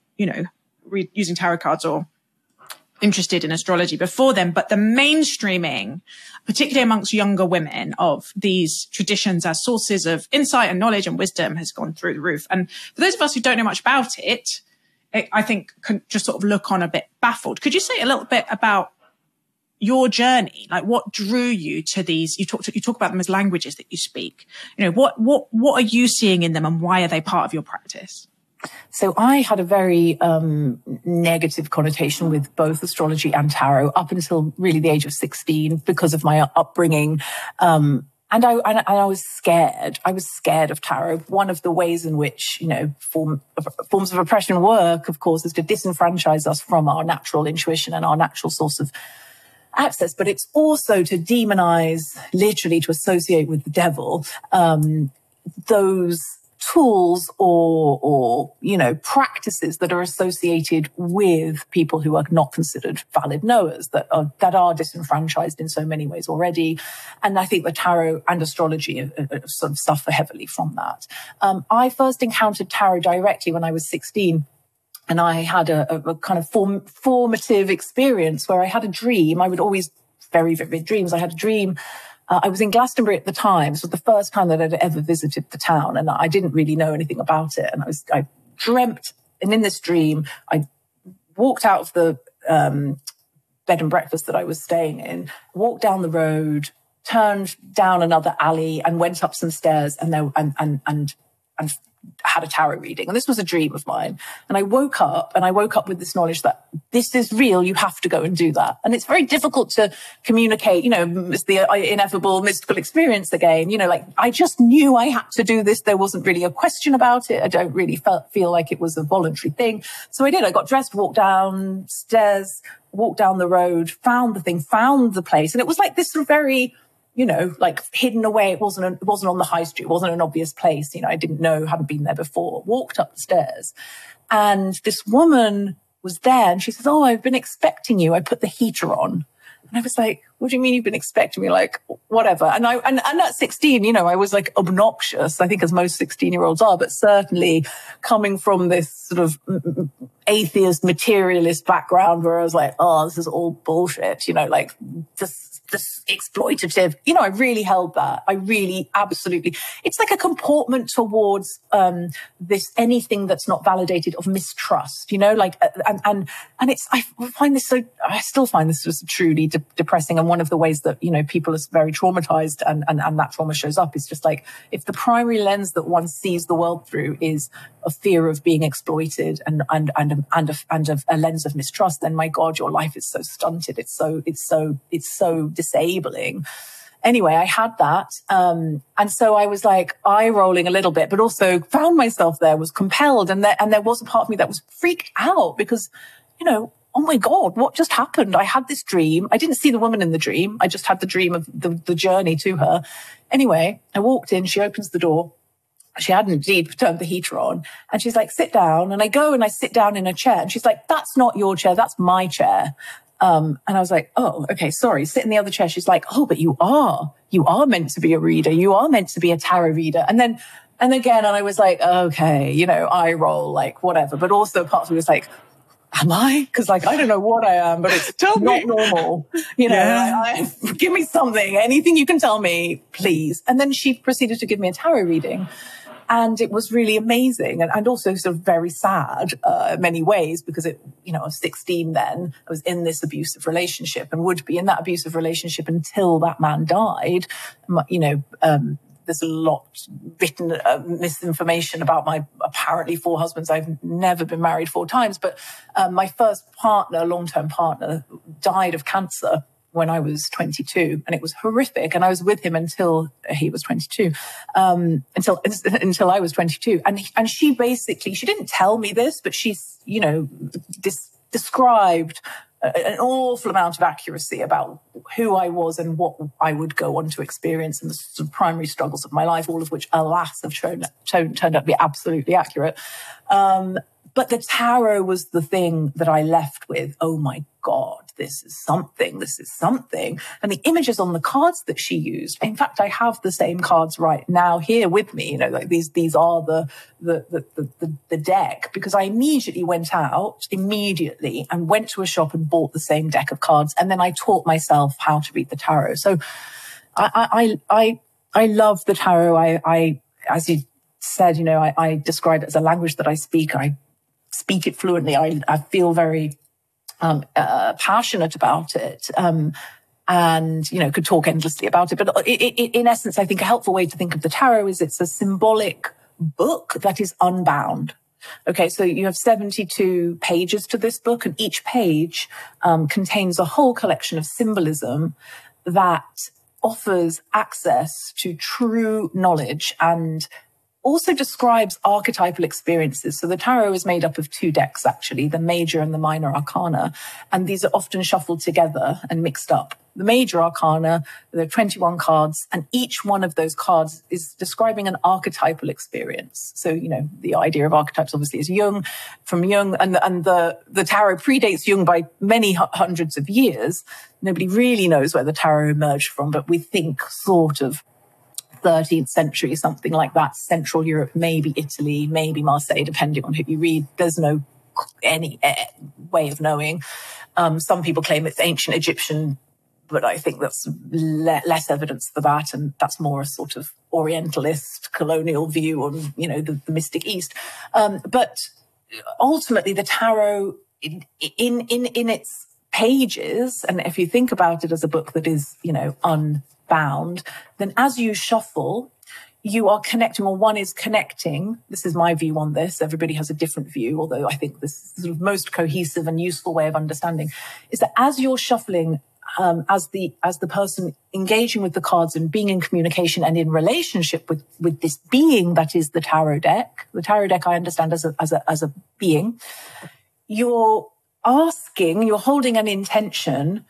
using tarot cards or interested in astrology before then, but the mainstreaming, particularly amongst younger women, of these traditions as sources of insight and knowledge and wisdom has gone through the roof. And for those of us who don't know much about it, I think can just sort of look on a bit baffled. Could you say a little bit about your journey? Like, what drew you to these? You talk about them as languages that you speak. What are you seeing in them, and why are they part of your practice? So I had a very negative connotation with both astrology and tarot up until really the age of 16 because of my upbringing. I was scared. I was scared of tarot. One of the ways in which, forms of oppression work, of course, is to disenfranchise us from our natural intuition and our natural source of access. But it's also to demonize, literally to associate with the devil, those tools or practices that are associated with people who are not considered valid knowers, that are disenfranchised in so many ways already. And I think the tarot and astrology sort of suffer heavily from that. I first encountered tarot directly when I was 16. And I had a kind of formative experience where I had a dream. I would always, very vivid dreams. I had a dream. I was in Glastonbury at the time. This was the first time that I'd ever visited the town, and I didn't really know anything about it. And I dreamt, and in this dream, I walked out of the bed and breakfast that I was staying in, walked down the road, turned down another alley, and went up some stairs, and had a tarot reading. And this was a dream of mine. And I woke up with this knowledge that this is real. You have to go and do that. And it's very difficult to communicate, it's the ineffable mystical experience again, I just knew I had to do this. There wasn't really a question about it. I don't really feel like it was a voluntary thing. So I did. I got dressed, walked downstairs, walked down the road, found the thing, found the place. And it was like this sort of very, hidden away. It wasn't on the high street. It wasn't an obvious place. I didn't know, hadn't been there before. Walked up the stairs and this woman was there and she says, "Oh, I've been expecting you. I put the heater on." And I was like, "What do you mean you've been expecting me?" Like, whatever. And at 16, I was like obnoxious, I think as most 16-year-olds are, but certainly coming from this sort of atheist materialist background where I was like, "Oh, this is all bullshit," this exploitative, I really held that. I really absolutely, it's like a comportment towards, anything that's not validated of mistrust, and it's, I still find this just truly depressing. And one of the ways that, people are very traumatized and that trauma shows up is just like, if the primary lens that one sees the world through is a fear of being exploited and a lens of mistrust, then my God, your life is so stunted. It's so disabling. Anyway, I had that. And so I was like eye rolling a little bit, but also found myself there, was compelled. And there was a part of me that was freaked out because, oh my God, what just happened? I had this dream. I didn't see the woman in the dream. I just had the dream of the journey to her. Anyway, I walked in, she opens the door. She had indeed turned the heater on and she's like, "Sit down." And I go and I sit down in a chair and she's like, "That's not your chair. That's my chair." And I was like, "Oh, okay, sorry." Sit in the other chair. She's like, "Oh, but you are meant to be a reader. You are meant to be a tarot reader." And I was like, okay, eye roll, like whatever. But also part of me was like, am I? Because I don't know what I am, but it's not normal. Give me something, anything you can tell me, please. And then she proceeded to give me a tarot reading. And it was really amazing and also sort of very sad in many ways because I was 16 then. I was in this abusive relationship and would be in that abusive relationship until that man died. There's a lot written misinformation about my apparently 4 husbands. I've never been married 4 times, but my first partner, long-term partner, died of cancer when I was 22, and it was horrific. And I was with him until he was 22, until I was 22. And she basically, she didn't tell me this, but she's, described an awful amount of accuracy about who I was and what I would go on to experience and the sort of primary struggles of my life, all of which, alas, have turned out to be absolutely accurate. But the tarot was the thing that I left with. Oh my God, this is something. And the images on the cards that she used, in fact, I have the same cards right now here with me. These are the deck, because I immediately went out and went to a shop and bought the same deck of cards. And then I taught myself how to read the tarot. So I love the tarot. I, as you said, I describe it as a language that I speak. I speak it fluently. I feel very passionate about it, and could talk endlessly about it. But in essence, I think a helpful way to think of the tarot is it's a symbolic book that is unbound. Okay, so you have 72 pages to this book, and each page contains a whole collection of symbolism that offers access to true knowledge and also describes archetypal experiences. So the tarot is made up of 2 decks, actually, the major and the minor arcana. And these are often shuffled together and mixed up. The major arcana, there are 21 cards, and each one of those cards is describing an archetypal experience. So, you know, the idea of archetypes obviously is Jung, from Jung, and the tarot predates Jung by many hundreds of years. Nobody really knows where the tarot emerged from, but we think sort of 13th century, something like that, Central Europe, maybe Italy, maybe Marseille, depending on who you read. There's no any way of knowing. Some people claim it's ancient Egyptian, but I think that's less evidence for that, and that's more a sort of Orientalist colonial view on, you know, the mystic East. But ultimately, the tarot in its pages, and if you think about it as a book that is, you know, unbound, then as you shuffle, you are connecting, or one is connecting. This is my view on this. Everybody has a different view, although I think this sort of most cohesive and useful way of understanding is that as you're shuffling, as the person engaging with the cards and being in communication and in relationship with this being that is the tarot deck. The tarot deck I understand as a being. You're holding an intention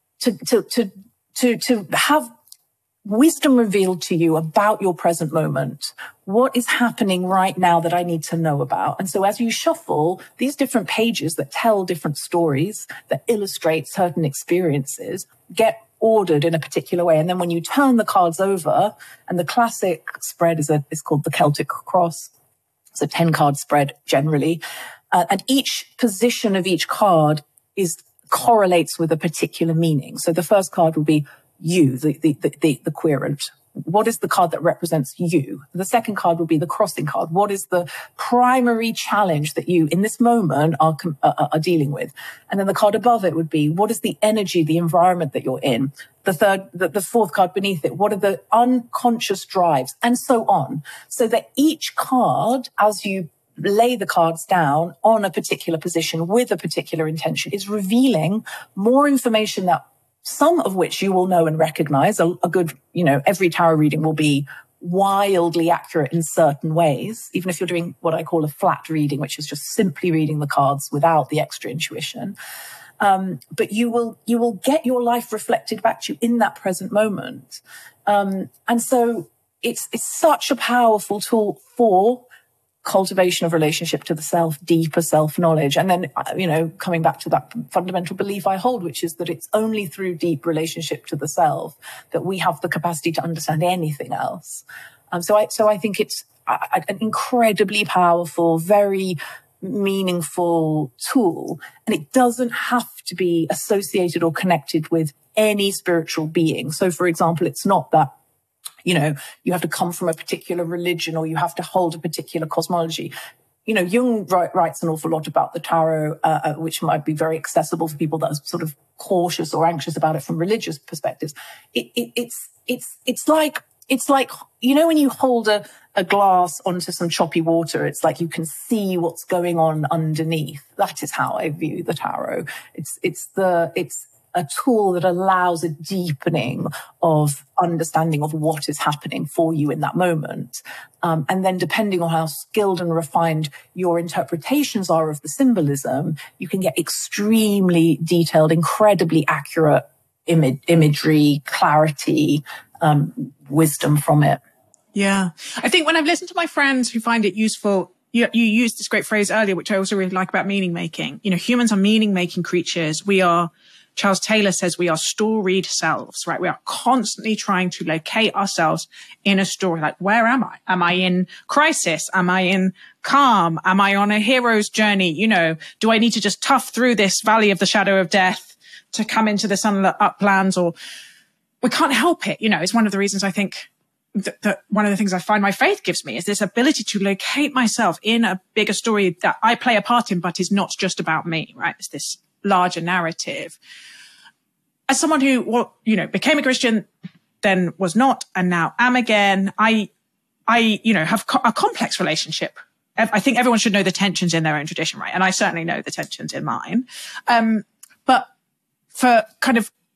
to have wisdom revealed to you about your present moment. What is happening right now that I need to know about? And so as you shuffle these different pages that tell different stories, that illustrate certain experiences, get ordered in a particular way. And then when you turn the cards over, and the classic spread is called the Celtic Cross. It's a 10-card spread generally. And each position of each card correlates with a particular meaning. So the first card will be you, the querent. What is the card that represents you? The second card will be the crossing card. What is the primary challenge that you, in this moment, are dealing with? And then the card above it would be, what is the energy, the environment that you're in? The fourth card beneath it, what are the unconscious drives? And so on. So that each card, as you lay the cards down on a particular position with a particular intention, is revealing more information, that some of which you will know and recognize. A good, you know, every tarot reading will be wildly accurate in certain ways, even if you're doing what I call a flat reading, which is just simply reading the cards without the extra intuition. But you will get your life reflected back to you in that present moment. And so it's such a powerful tool for cultivation of relationship to the self, deeper self-knowledge. And then, you know, coming back to that fundamental belief I hold, which is that it's only through deep relationship to the self that we have the capacity to understand anything else. So I think it's an incredibly powerful, very meaningful tool. And it doesn't have to be associated or connected with any spiritual being. So, for example, it's not that, you know, you have to come from a particular religion or you have to hold a particular cosmology. You know, Jung writes an awful lot about the tarot, which might be very accessible for people that are sort of cautious or anxious about it from religious perspectives. It's like, you know, when you hold a glass onto some choppy water, it's like you can see what's going on underneath. That is how I view the tarot. It's a tool that allows a deepening of understanding of what is happening for you in that moment. And then depending on how skilled and refined your interpretations are of the symbolism, you can get extremely detailed, incredibly accurate imagery, clarity, wisdom from it. Yeah. I think when I've listened to my friends who find it useful, you used this great phrase earlier, which I also really like about meaning making. You know, humans are meaning making creatures. Charles Taylor says we are storied selves, right? We are constantly trying to locate ourselves in a story. Like, where am I? Am I in crisis? Am I in calm? Am I on a hero's journey? You know, do I need to just tough through this valley of the shadow of death to come into the sunlit uplands? Or we can't help it. You know, it's one of the reasons I think that one of the things I find my faith gives me is this ability to locate myself in a bigger story that I play a part in, but is not just about me, right? It's this larger narrative. As someone who, well, you know, became a Christian, then was not, and now am again, I you know, have a complex relationship. I think everyone should know the tensions in their own tradition, right? And I certainly know the tensions in mine. But for kind of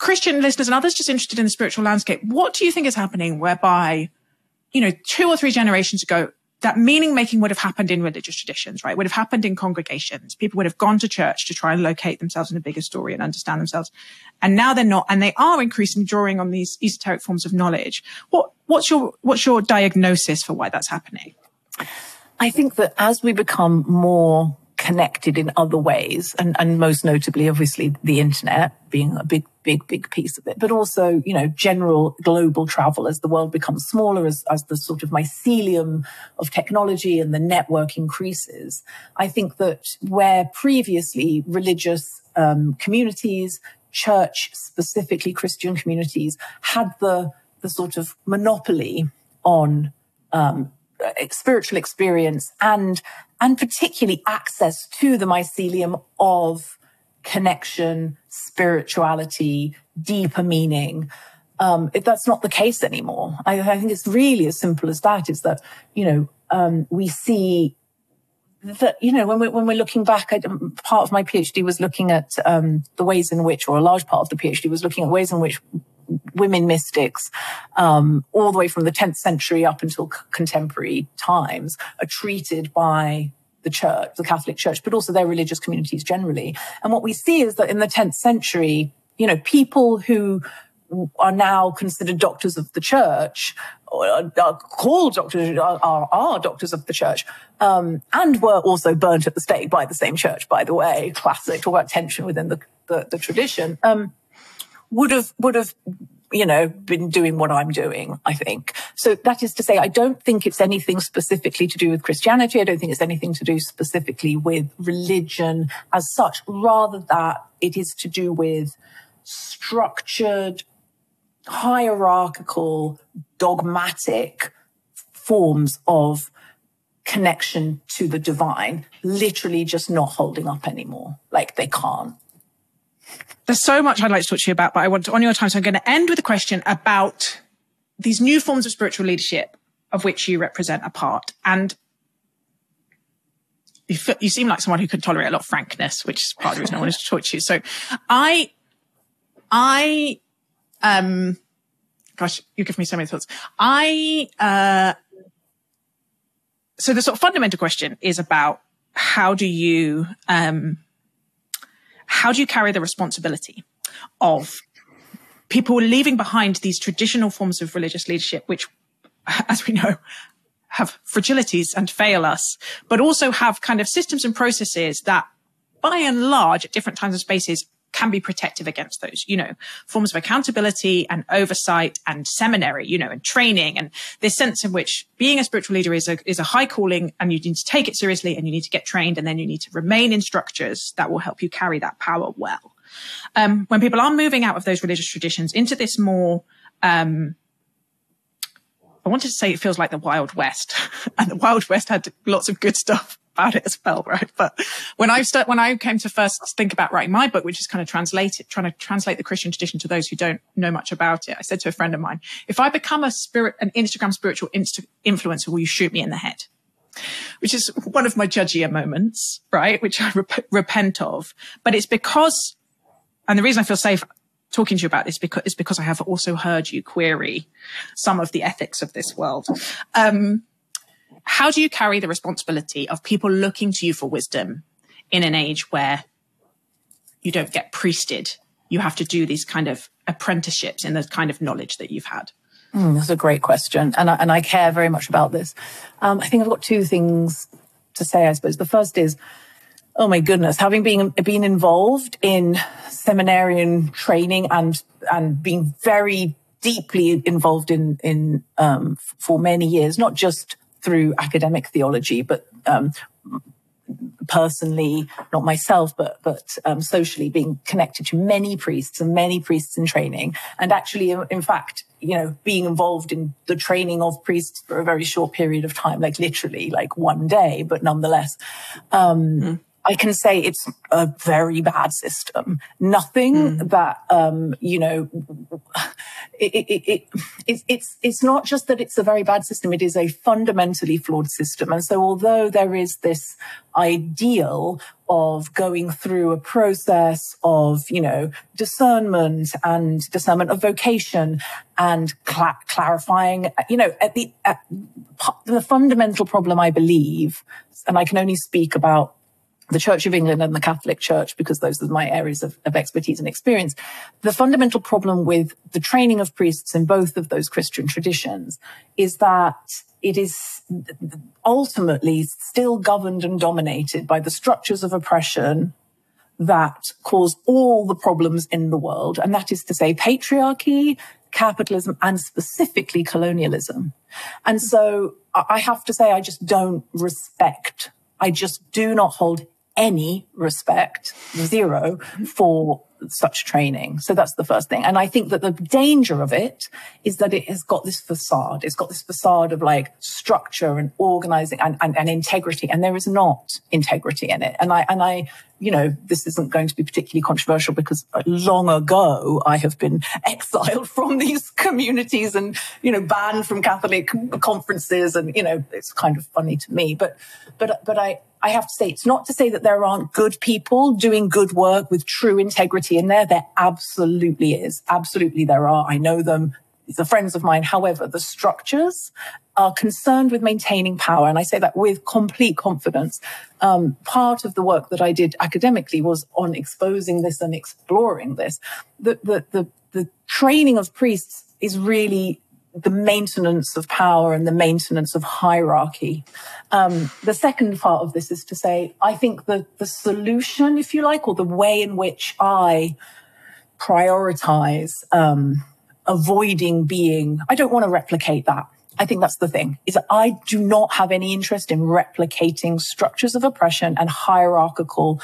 Christian listeners and others just interested in the spiritual landscape, what do you think is happening whereby, 2 or 3 generations ago, that meaning making would have happened in religious traditions, right? Would have happened in congregations. People would have gone to church to try and locate themselves in a bigger story and understand themselves. And now they're not, and they are increasingly drawing on these esoteric forms of knowledge. What's your diagnosis for why that's happening? I think that as we become more connected in other ways, and most notably, obviously, the internet being a big piece of it, but also, general global travel as the world becomes smaller, as the sort of mycelium of technology and the network increases. I think that where previously religious communities, church, specifically Christian communities, had the sort of monopoly on spiritual experience and particularly access to the mycelium of connection, spirituality, deeper meaning. That's not the case anymore. I think it's really as simple as that, is that, we see that, when we're looking back, part of my PhD was looking at the ways in which, or a large part of the PhD was looking at ways in which women mystics, all the way from the 10th century up until contemporary times, are treated by the church, the Catholic Church, but also their religious communities generally. And what we see is that in the 10th century, people who are now considered doctors of the church, or are called doctors, are doctors of the church, and were also burnt at the stake by the same church, by the way. Classic, talk about tension within the tradition. Would have, been doing what I'm doing, I think. So that is to say, I don't think it's anything specifically to do with Christianity. I don't think it's anything to do specifically with religion as such, rather that it is to do with structured, hierarchical, dogmatic forms of connection to the divine, literally just not holding up anymore. Like, they can't. There's so much I'd like to talk to you about, but I want to, on your time, so I'm going to end with a question about these new forms of spiritual leadership of which you represent a part. And you seem like someone who could tolerate a lot of frankness, which is part of the reason I wanted to talk to you. So gosh, you give me so many thoughts. So the sort of fundamental question is about how do you carry the responsibility of people leaving behind these traditional forms of religious leadership, which, as we know, have fragilities and fail us, but also have kind of systems and processes that, by and large, at different times and spaces, can be protective against those, forms of accountability and oversight and seminary, and training, and this sense in which being a spiritual leader is a high calling, and you need to take it seriously, and you need to get trained, and then you need to remain in structures that will help you carry that power well. When people are moving out of those religious traditions into this more, I wanted to say it feels like the Wild West, and the Wild West had lots of good stuff about it as well, right? But when I came to first think about writing my book, which is kind of trying to translate the Christian tradition to those who don't know much about it, I said to a friend of mine, if I become an Instagram spiritual influencer, will you shoot me in the head? Which is one of my judgier moments, right? Which I repent of. But it's because, and the reason I feel safe talking to you about this is because I have also heard you query some of the ethics of this world. How do you carry the responsibility of people looking to you for wisdom in an age where you don't get priested? You have to do these kind of apprenticeships in the kind of knowledge that you've had. That's a great question. And I care very much about this. I think I've got 2 things to say, I suppose. The first is, oh my goodness, having been involved in seminarian training and being very deeply involved in for many years, not just through academic theology, but personally, not myself, but socially, being connected to many priests in training, and actually, in fact, being involved in the training of priests for a very short period of time, like literally, like one day, but nonetheless, I can say it's a very bad system. Nothing that, it's not just that it's a very bad system. It is a fundamentally flawed system. And so although there is this ideal of going through a process of, discernment of vocation and clarifying, the fundamental problem, I believe, and I can only speak about the Church of England and the Catholic Church, because those are my areas of expertise and experience. The fundamental problem with the training of priests in both of those Christian traditions is that it is ultimately still governed and dominated by the structures of oppression that cause all the problems in the world. And that is to say patriarchy, capitalism, and specifically colonialism. And so I have to say, I just do not hold any respect, zero, for such training. So that's the first thing. And I think that the danger of it is that it has got this facade. It's got this facade of like structure and organizing and integrity. And there is not integrity in it. And I, this isn't going to be particularly controversial because long ago I have been exiled from these communities and, banned from Catholic conferences. And, it's kind of funny to me, but I have to say, it's not to say that there aren't good people doing good work with true integrity in there. There absolutely is. Absolutely there are. I know them. These are friends of mine. However, the structures are concerned with maintaining power. And I say that with complete confidence. Part of the work that I did academically was on exposing this and exploring this. The training of priests is really the maintenance of power and the maintenance of hierarchy. The second part of this is to say, I think the solution, if you like, or the way in which I prioritize avoiding I don't want to replicate that. I think that's the thing, is that I do not have any interest in replicating structures of oppression and hierarchical,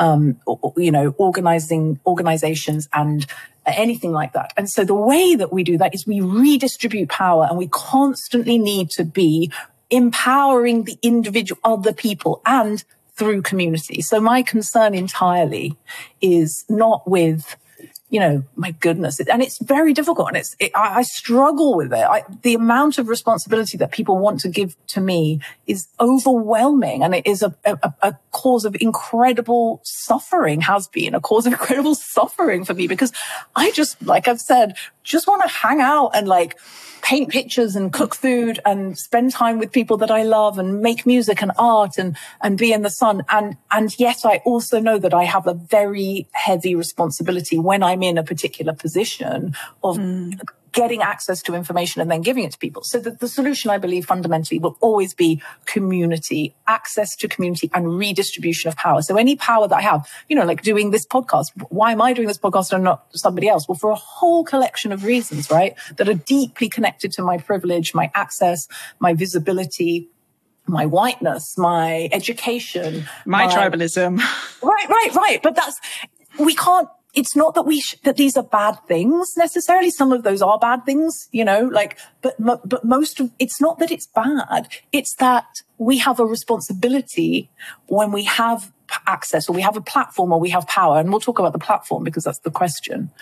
organizations and anything like that. And so the way that we do that is we redistribute power, and we constantly need to be empowering the individual, other people, and through community. So my concern entirely is not with, my goodness, and it's very difficult, and I struggle with it. The amount of responsibility that people want to give to me is overwhelming, and it is a cause of incredible suffering, has been a cause of incredible suffering for me, because I just, like I've said, just want to hang out and paint pictures and cook food and spend time with people that I love and make music and art and be in the sun. And yet I also know that I have a very heavy responsibility when I'm in a particular position of getting access to information and then giving it to people. So the solution, I believe, fundamentally will always be community, access to community and redistribution of power. So any power that I have, like doing this podcast, why am I doing this podcast and not somebody else? Well, for a whole collection of reasons, right, that are deeply connected to my privilege, my access, my visibility, my whiteness, my education, my tribalism. Right. But we can't, it's not that that these are bad things necessarily. Some of those are bad things, but most of, it's not that it's bad. It's that we have a responsibility when we have access, or we have a platform, or we have power. And we'll talk about the platform because that's the question,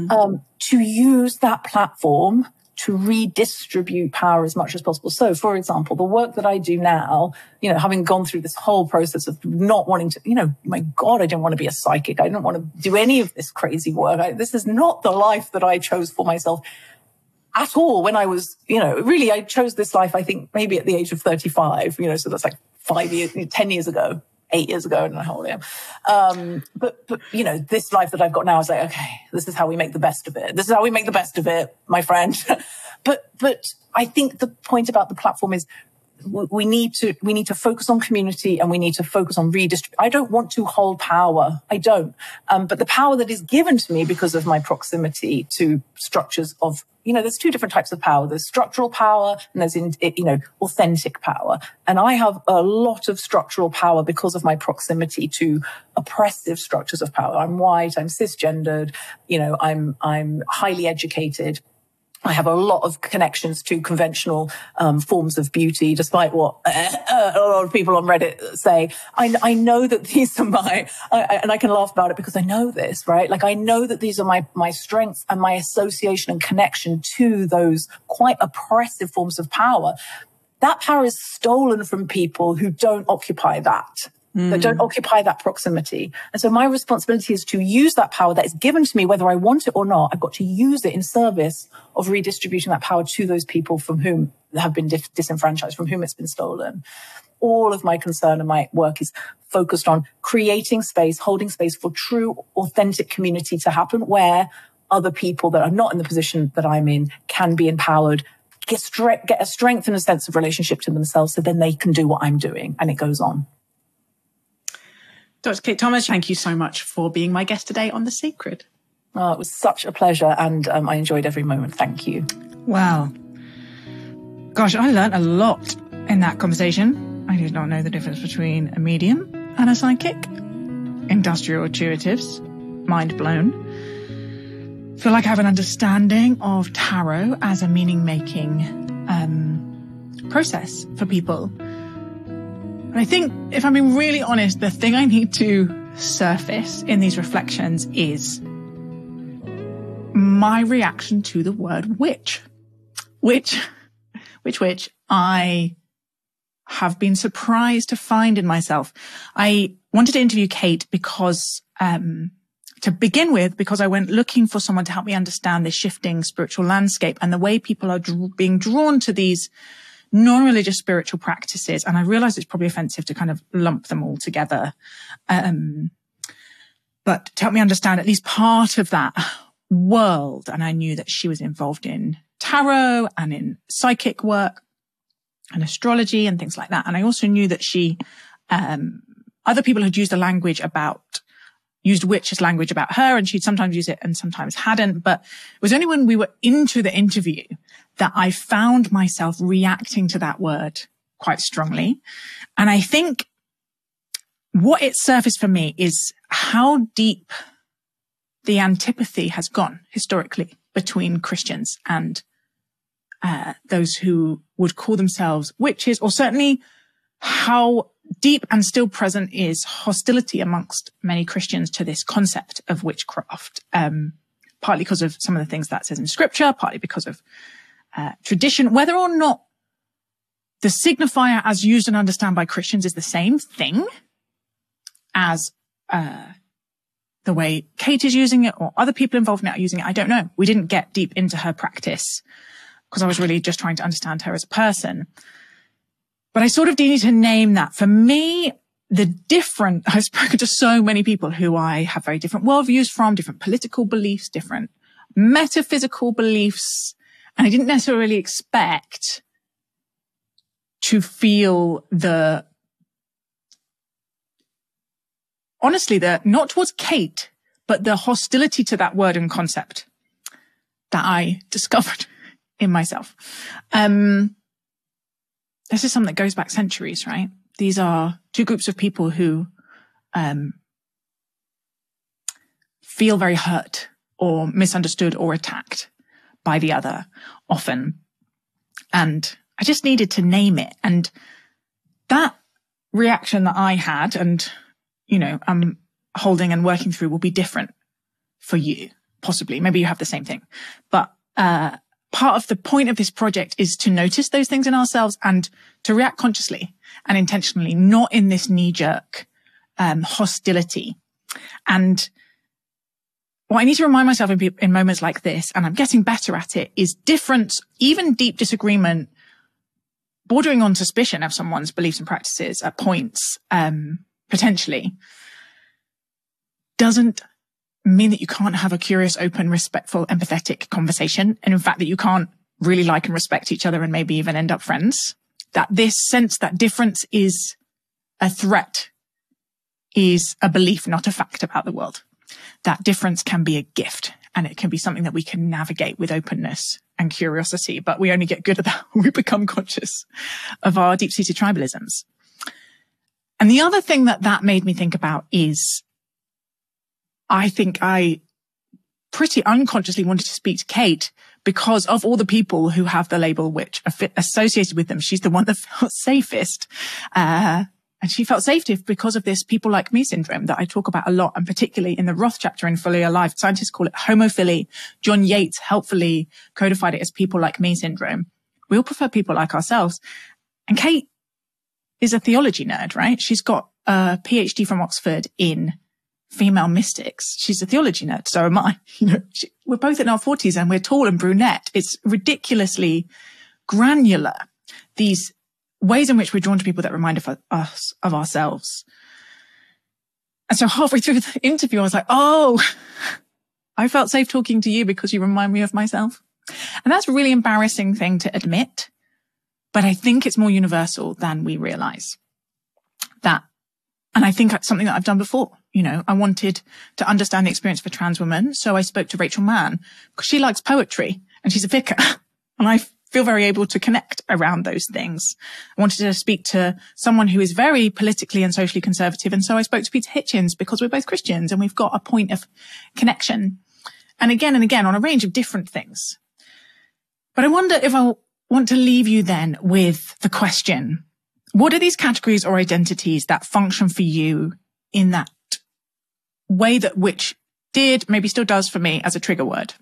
to use that platform to redistribute power as much as possible. So, for example, the work that I do now, having gone through this whole process of not wanting to, my God, I didn't want to be a psychic. I didn't want to do any of this crazy work. This is not the life that I chose for myself at all. When I was, really, I chose this life, I think maybe at the age of 35, so that's like 5 years, 10 years ago. 8 years ago, I don't know how old I am. But, this life that I've got now is like, okay, this is how we make the best of it. This is how we make the best of it, my friend. But I think the point about the platform is we need to focus on community, and we need to focus on redistribution. I don't want to hold power. I don't. But the power that is given to me because of my proximity to structures of, there's two different types of power. There's structural power and there's, authentic power. And I have a lot of structural power because of my proximity to oppressive structures of power. I'm white, I'm cisgendered, I'm highly educated. I have a lot of connections to conventional forms of beauty, despite what a lot of people on Reddit say. I know that these are and I can laugh about it because I know this, right? Like, I know that these are my strengths and my association and connection to those quite oppressive forms of power. That power is stolen from people who don't occupy that. That don't occupy that proximity. And so my responsibility is to use that power that is given to me, whether I want it or not. I've got to use it in service of redistributing that power to those people from whom have been disenfranchised, from whom it's been stolen. All of my concern and my work is focused on creating space, holding space for true, authentic community to happen, where other people that are not in the position that I'm in can be empowered, get a strength and a sense of relationship to themselves, so then they can do what I'm doing, and it goes on. Dr. Kate Thomas, thank you so much for being my guest today on The Sacred. Oh, it was such a pleasure, and I enjoyed every moment. Thank you. Wow. Gosh, I learned a lot in that conversation. I did not know the difference between a medium and a psychic. Industrial intuitives. Mind blown. Feel like I have an understanding of tarot as a meaning-making process for people. And I think, if I'm being really honest, the thing I need to surface in these reflections is my reaction to the word witch. Which I have been surprised to find in myself. I wanted to interview Kate because, to begin with, because I went looking for someone to help me understand this shifting spiritual landscape and the way people are being drawn to these non-religious spiritual practices. And I realized it's probably offensive to kind of lump them all together. But to help me understand at least part of that world. And I knew that she was involved in tarot and in psychic work and astrology and things like that. And I also knew that she, other people had used used witch as language about her, and she'd sometimes use it and sometimes hadn't. But it was only when we were into the interview that I found myself reacting to that word quite strongly. And I think what it surfaced for me is how deep the antipathy has gone historically between Christians and those who would call themselves witches, or certainly how deep and still present is hostility amongst many Christians to this concept of witchcraft, partly because of some of the things that says in scripture, partly because of tradition, whether or not the signifier as used and understood by Christians is the same thing as the way Kate is using it or other people involved in it are using it. I don't know. We didn't get deep into her practice because I was really just trying to understand her as a person. But I sort of needed to name that. For me, I've spoken to so many people who I have very different worldviews from, different political beliefs, different metaphysical beliefs. And I didn't necessarily expect to feel not towards Kate, but the hostility to that word and concept that I discovered in myself. This is something that goes back centuries, right? These are two groups of people who feel very hurt or misunderstood or attacked by the other often. And I just needed to name it. And that reaction that I had and, I'm holding and working through will be different for you, possibly. Maybe you have the same thing. But part of the point of this project is to notice those things in ourselves and to react consciously and intentionally, not in this knee-jerk hostility. And what I need to remind myself in moments like this, and I'm getting better at it, is difference, even deep disagreement, bordering on suspicion of someone's beliefs and practices at points, potentially, doesn't mean that you can't have a curious, open, respectful, empathetic conversation. And in fact, that you can't really like and respect each other and maybe even end up friends. That this sense that difference is a threat is a belief, not a fact about the world. That difference can be a gift and it can be something that we can navigate with openness and curiosity. But we only get good at that when we become conscious of our deep-seated tribalisms. And the other thing that made me think about is I think I pretty unconsciously wanted to speak to Kate because of all the people who have the label which are associated with them, she's the one that felt safest. And she felt safest because of this people like me syndrome that I talk about a lot, and particularly in the Roth chapter in Fully Alive. Scientists call it homophily. John Yates helpfully codified it as people like me syndrome. We all prefer people like ourselves. And Kate is a theology nerd, right? She's got a PhD from Oxford in female mystics. She's a theology nerd. So am I. We're both in our 40s and we're tall and brunette. It's ridiculously granular, these ways in which we're drawn to people that remind us of ourselves. And so halfway through the interview, I was like, oh, I felt safe talking to you because you remind me of myself. And that's a really embarrassing thing to admit, but I think it's more universal than we realize that. And I think that's something that I've done before. I wanted to understand the experience of a trans woman. So I spoke to Rachel Mann because she likes poetry and she's a vicar. And I feel very able to connect around those things. I wanted to speak to someone who is very politically and socially conservative. And so I spoke to Peter Hitchens because we're both Christians and we've got a point of connection. And again on a range of different things. But I wonder if I want to leave you then with the question, what are these categories or identities that function for you in that way that which did, maybe still does for me as a trigger word?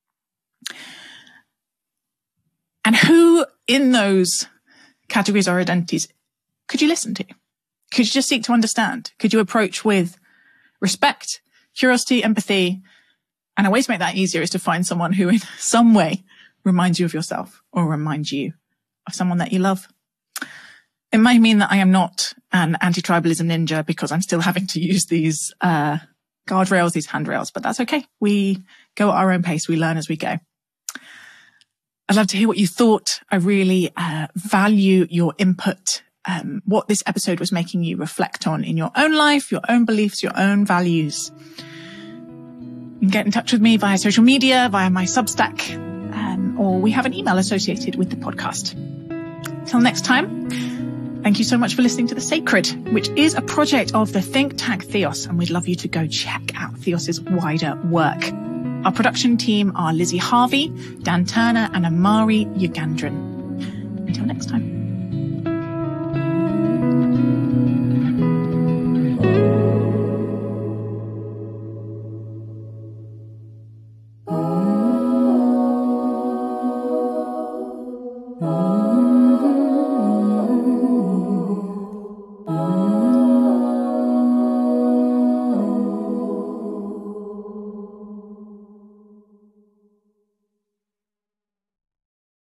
And who in those categories or identities could you listen to? Could you just seek to understand? Could you approach with respect, curiosity, empathy? And a way to make that easier is to find someone who in some way reminds you of yourself or reminds you of someone that you love. It might mean that I am not an anti-tribalism ninja because I'm still having to use these guardrails, these handrails, but that's okay. We go at our own pace. We learn as we go. I'd love to hear what you thought. I really value your input, what this episode was making you reflect on in your own life, your own beliefs, your own values. You can get in touch with me via social media, via my Substack, or we have an email associated with the podcast. Till next time, thank you so much for listening to The Sacred, which is a project of the think tank Theos, and we'd love you to go check out Theos's wider work. Our production team are Lizzie Harvey, Dan Turner, and Amari Ugandran. Until next time. Oh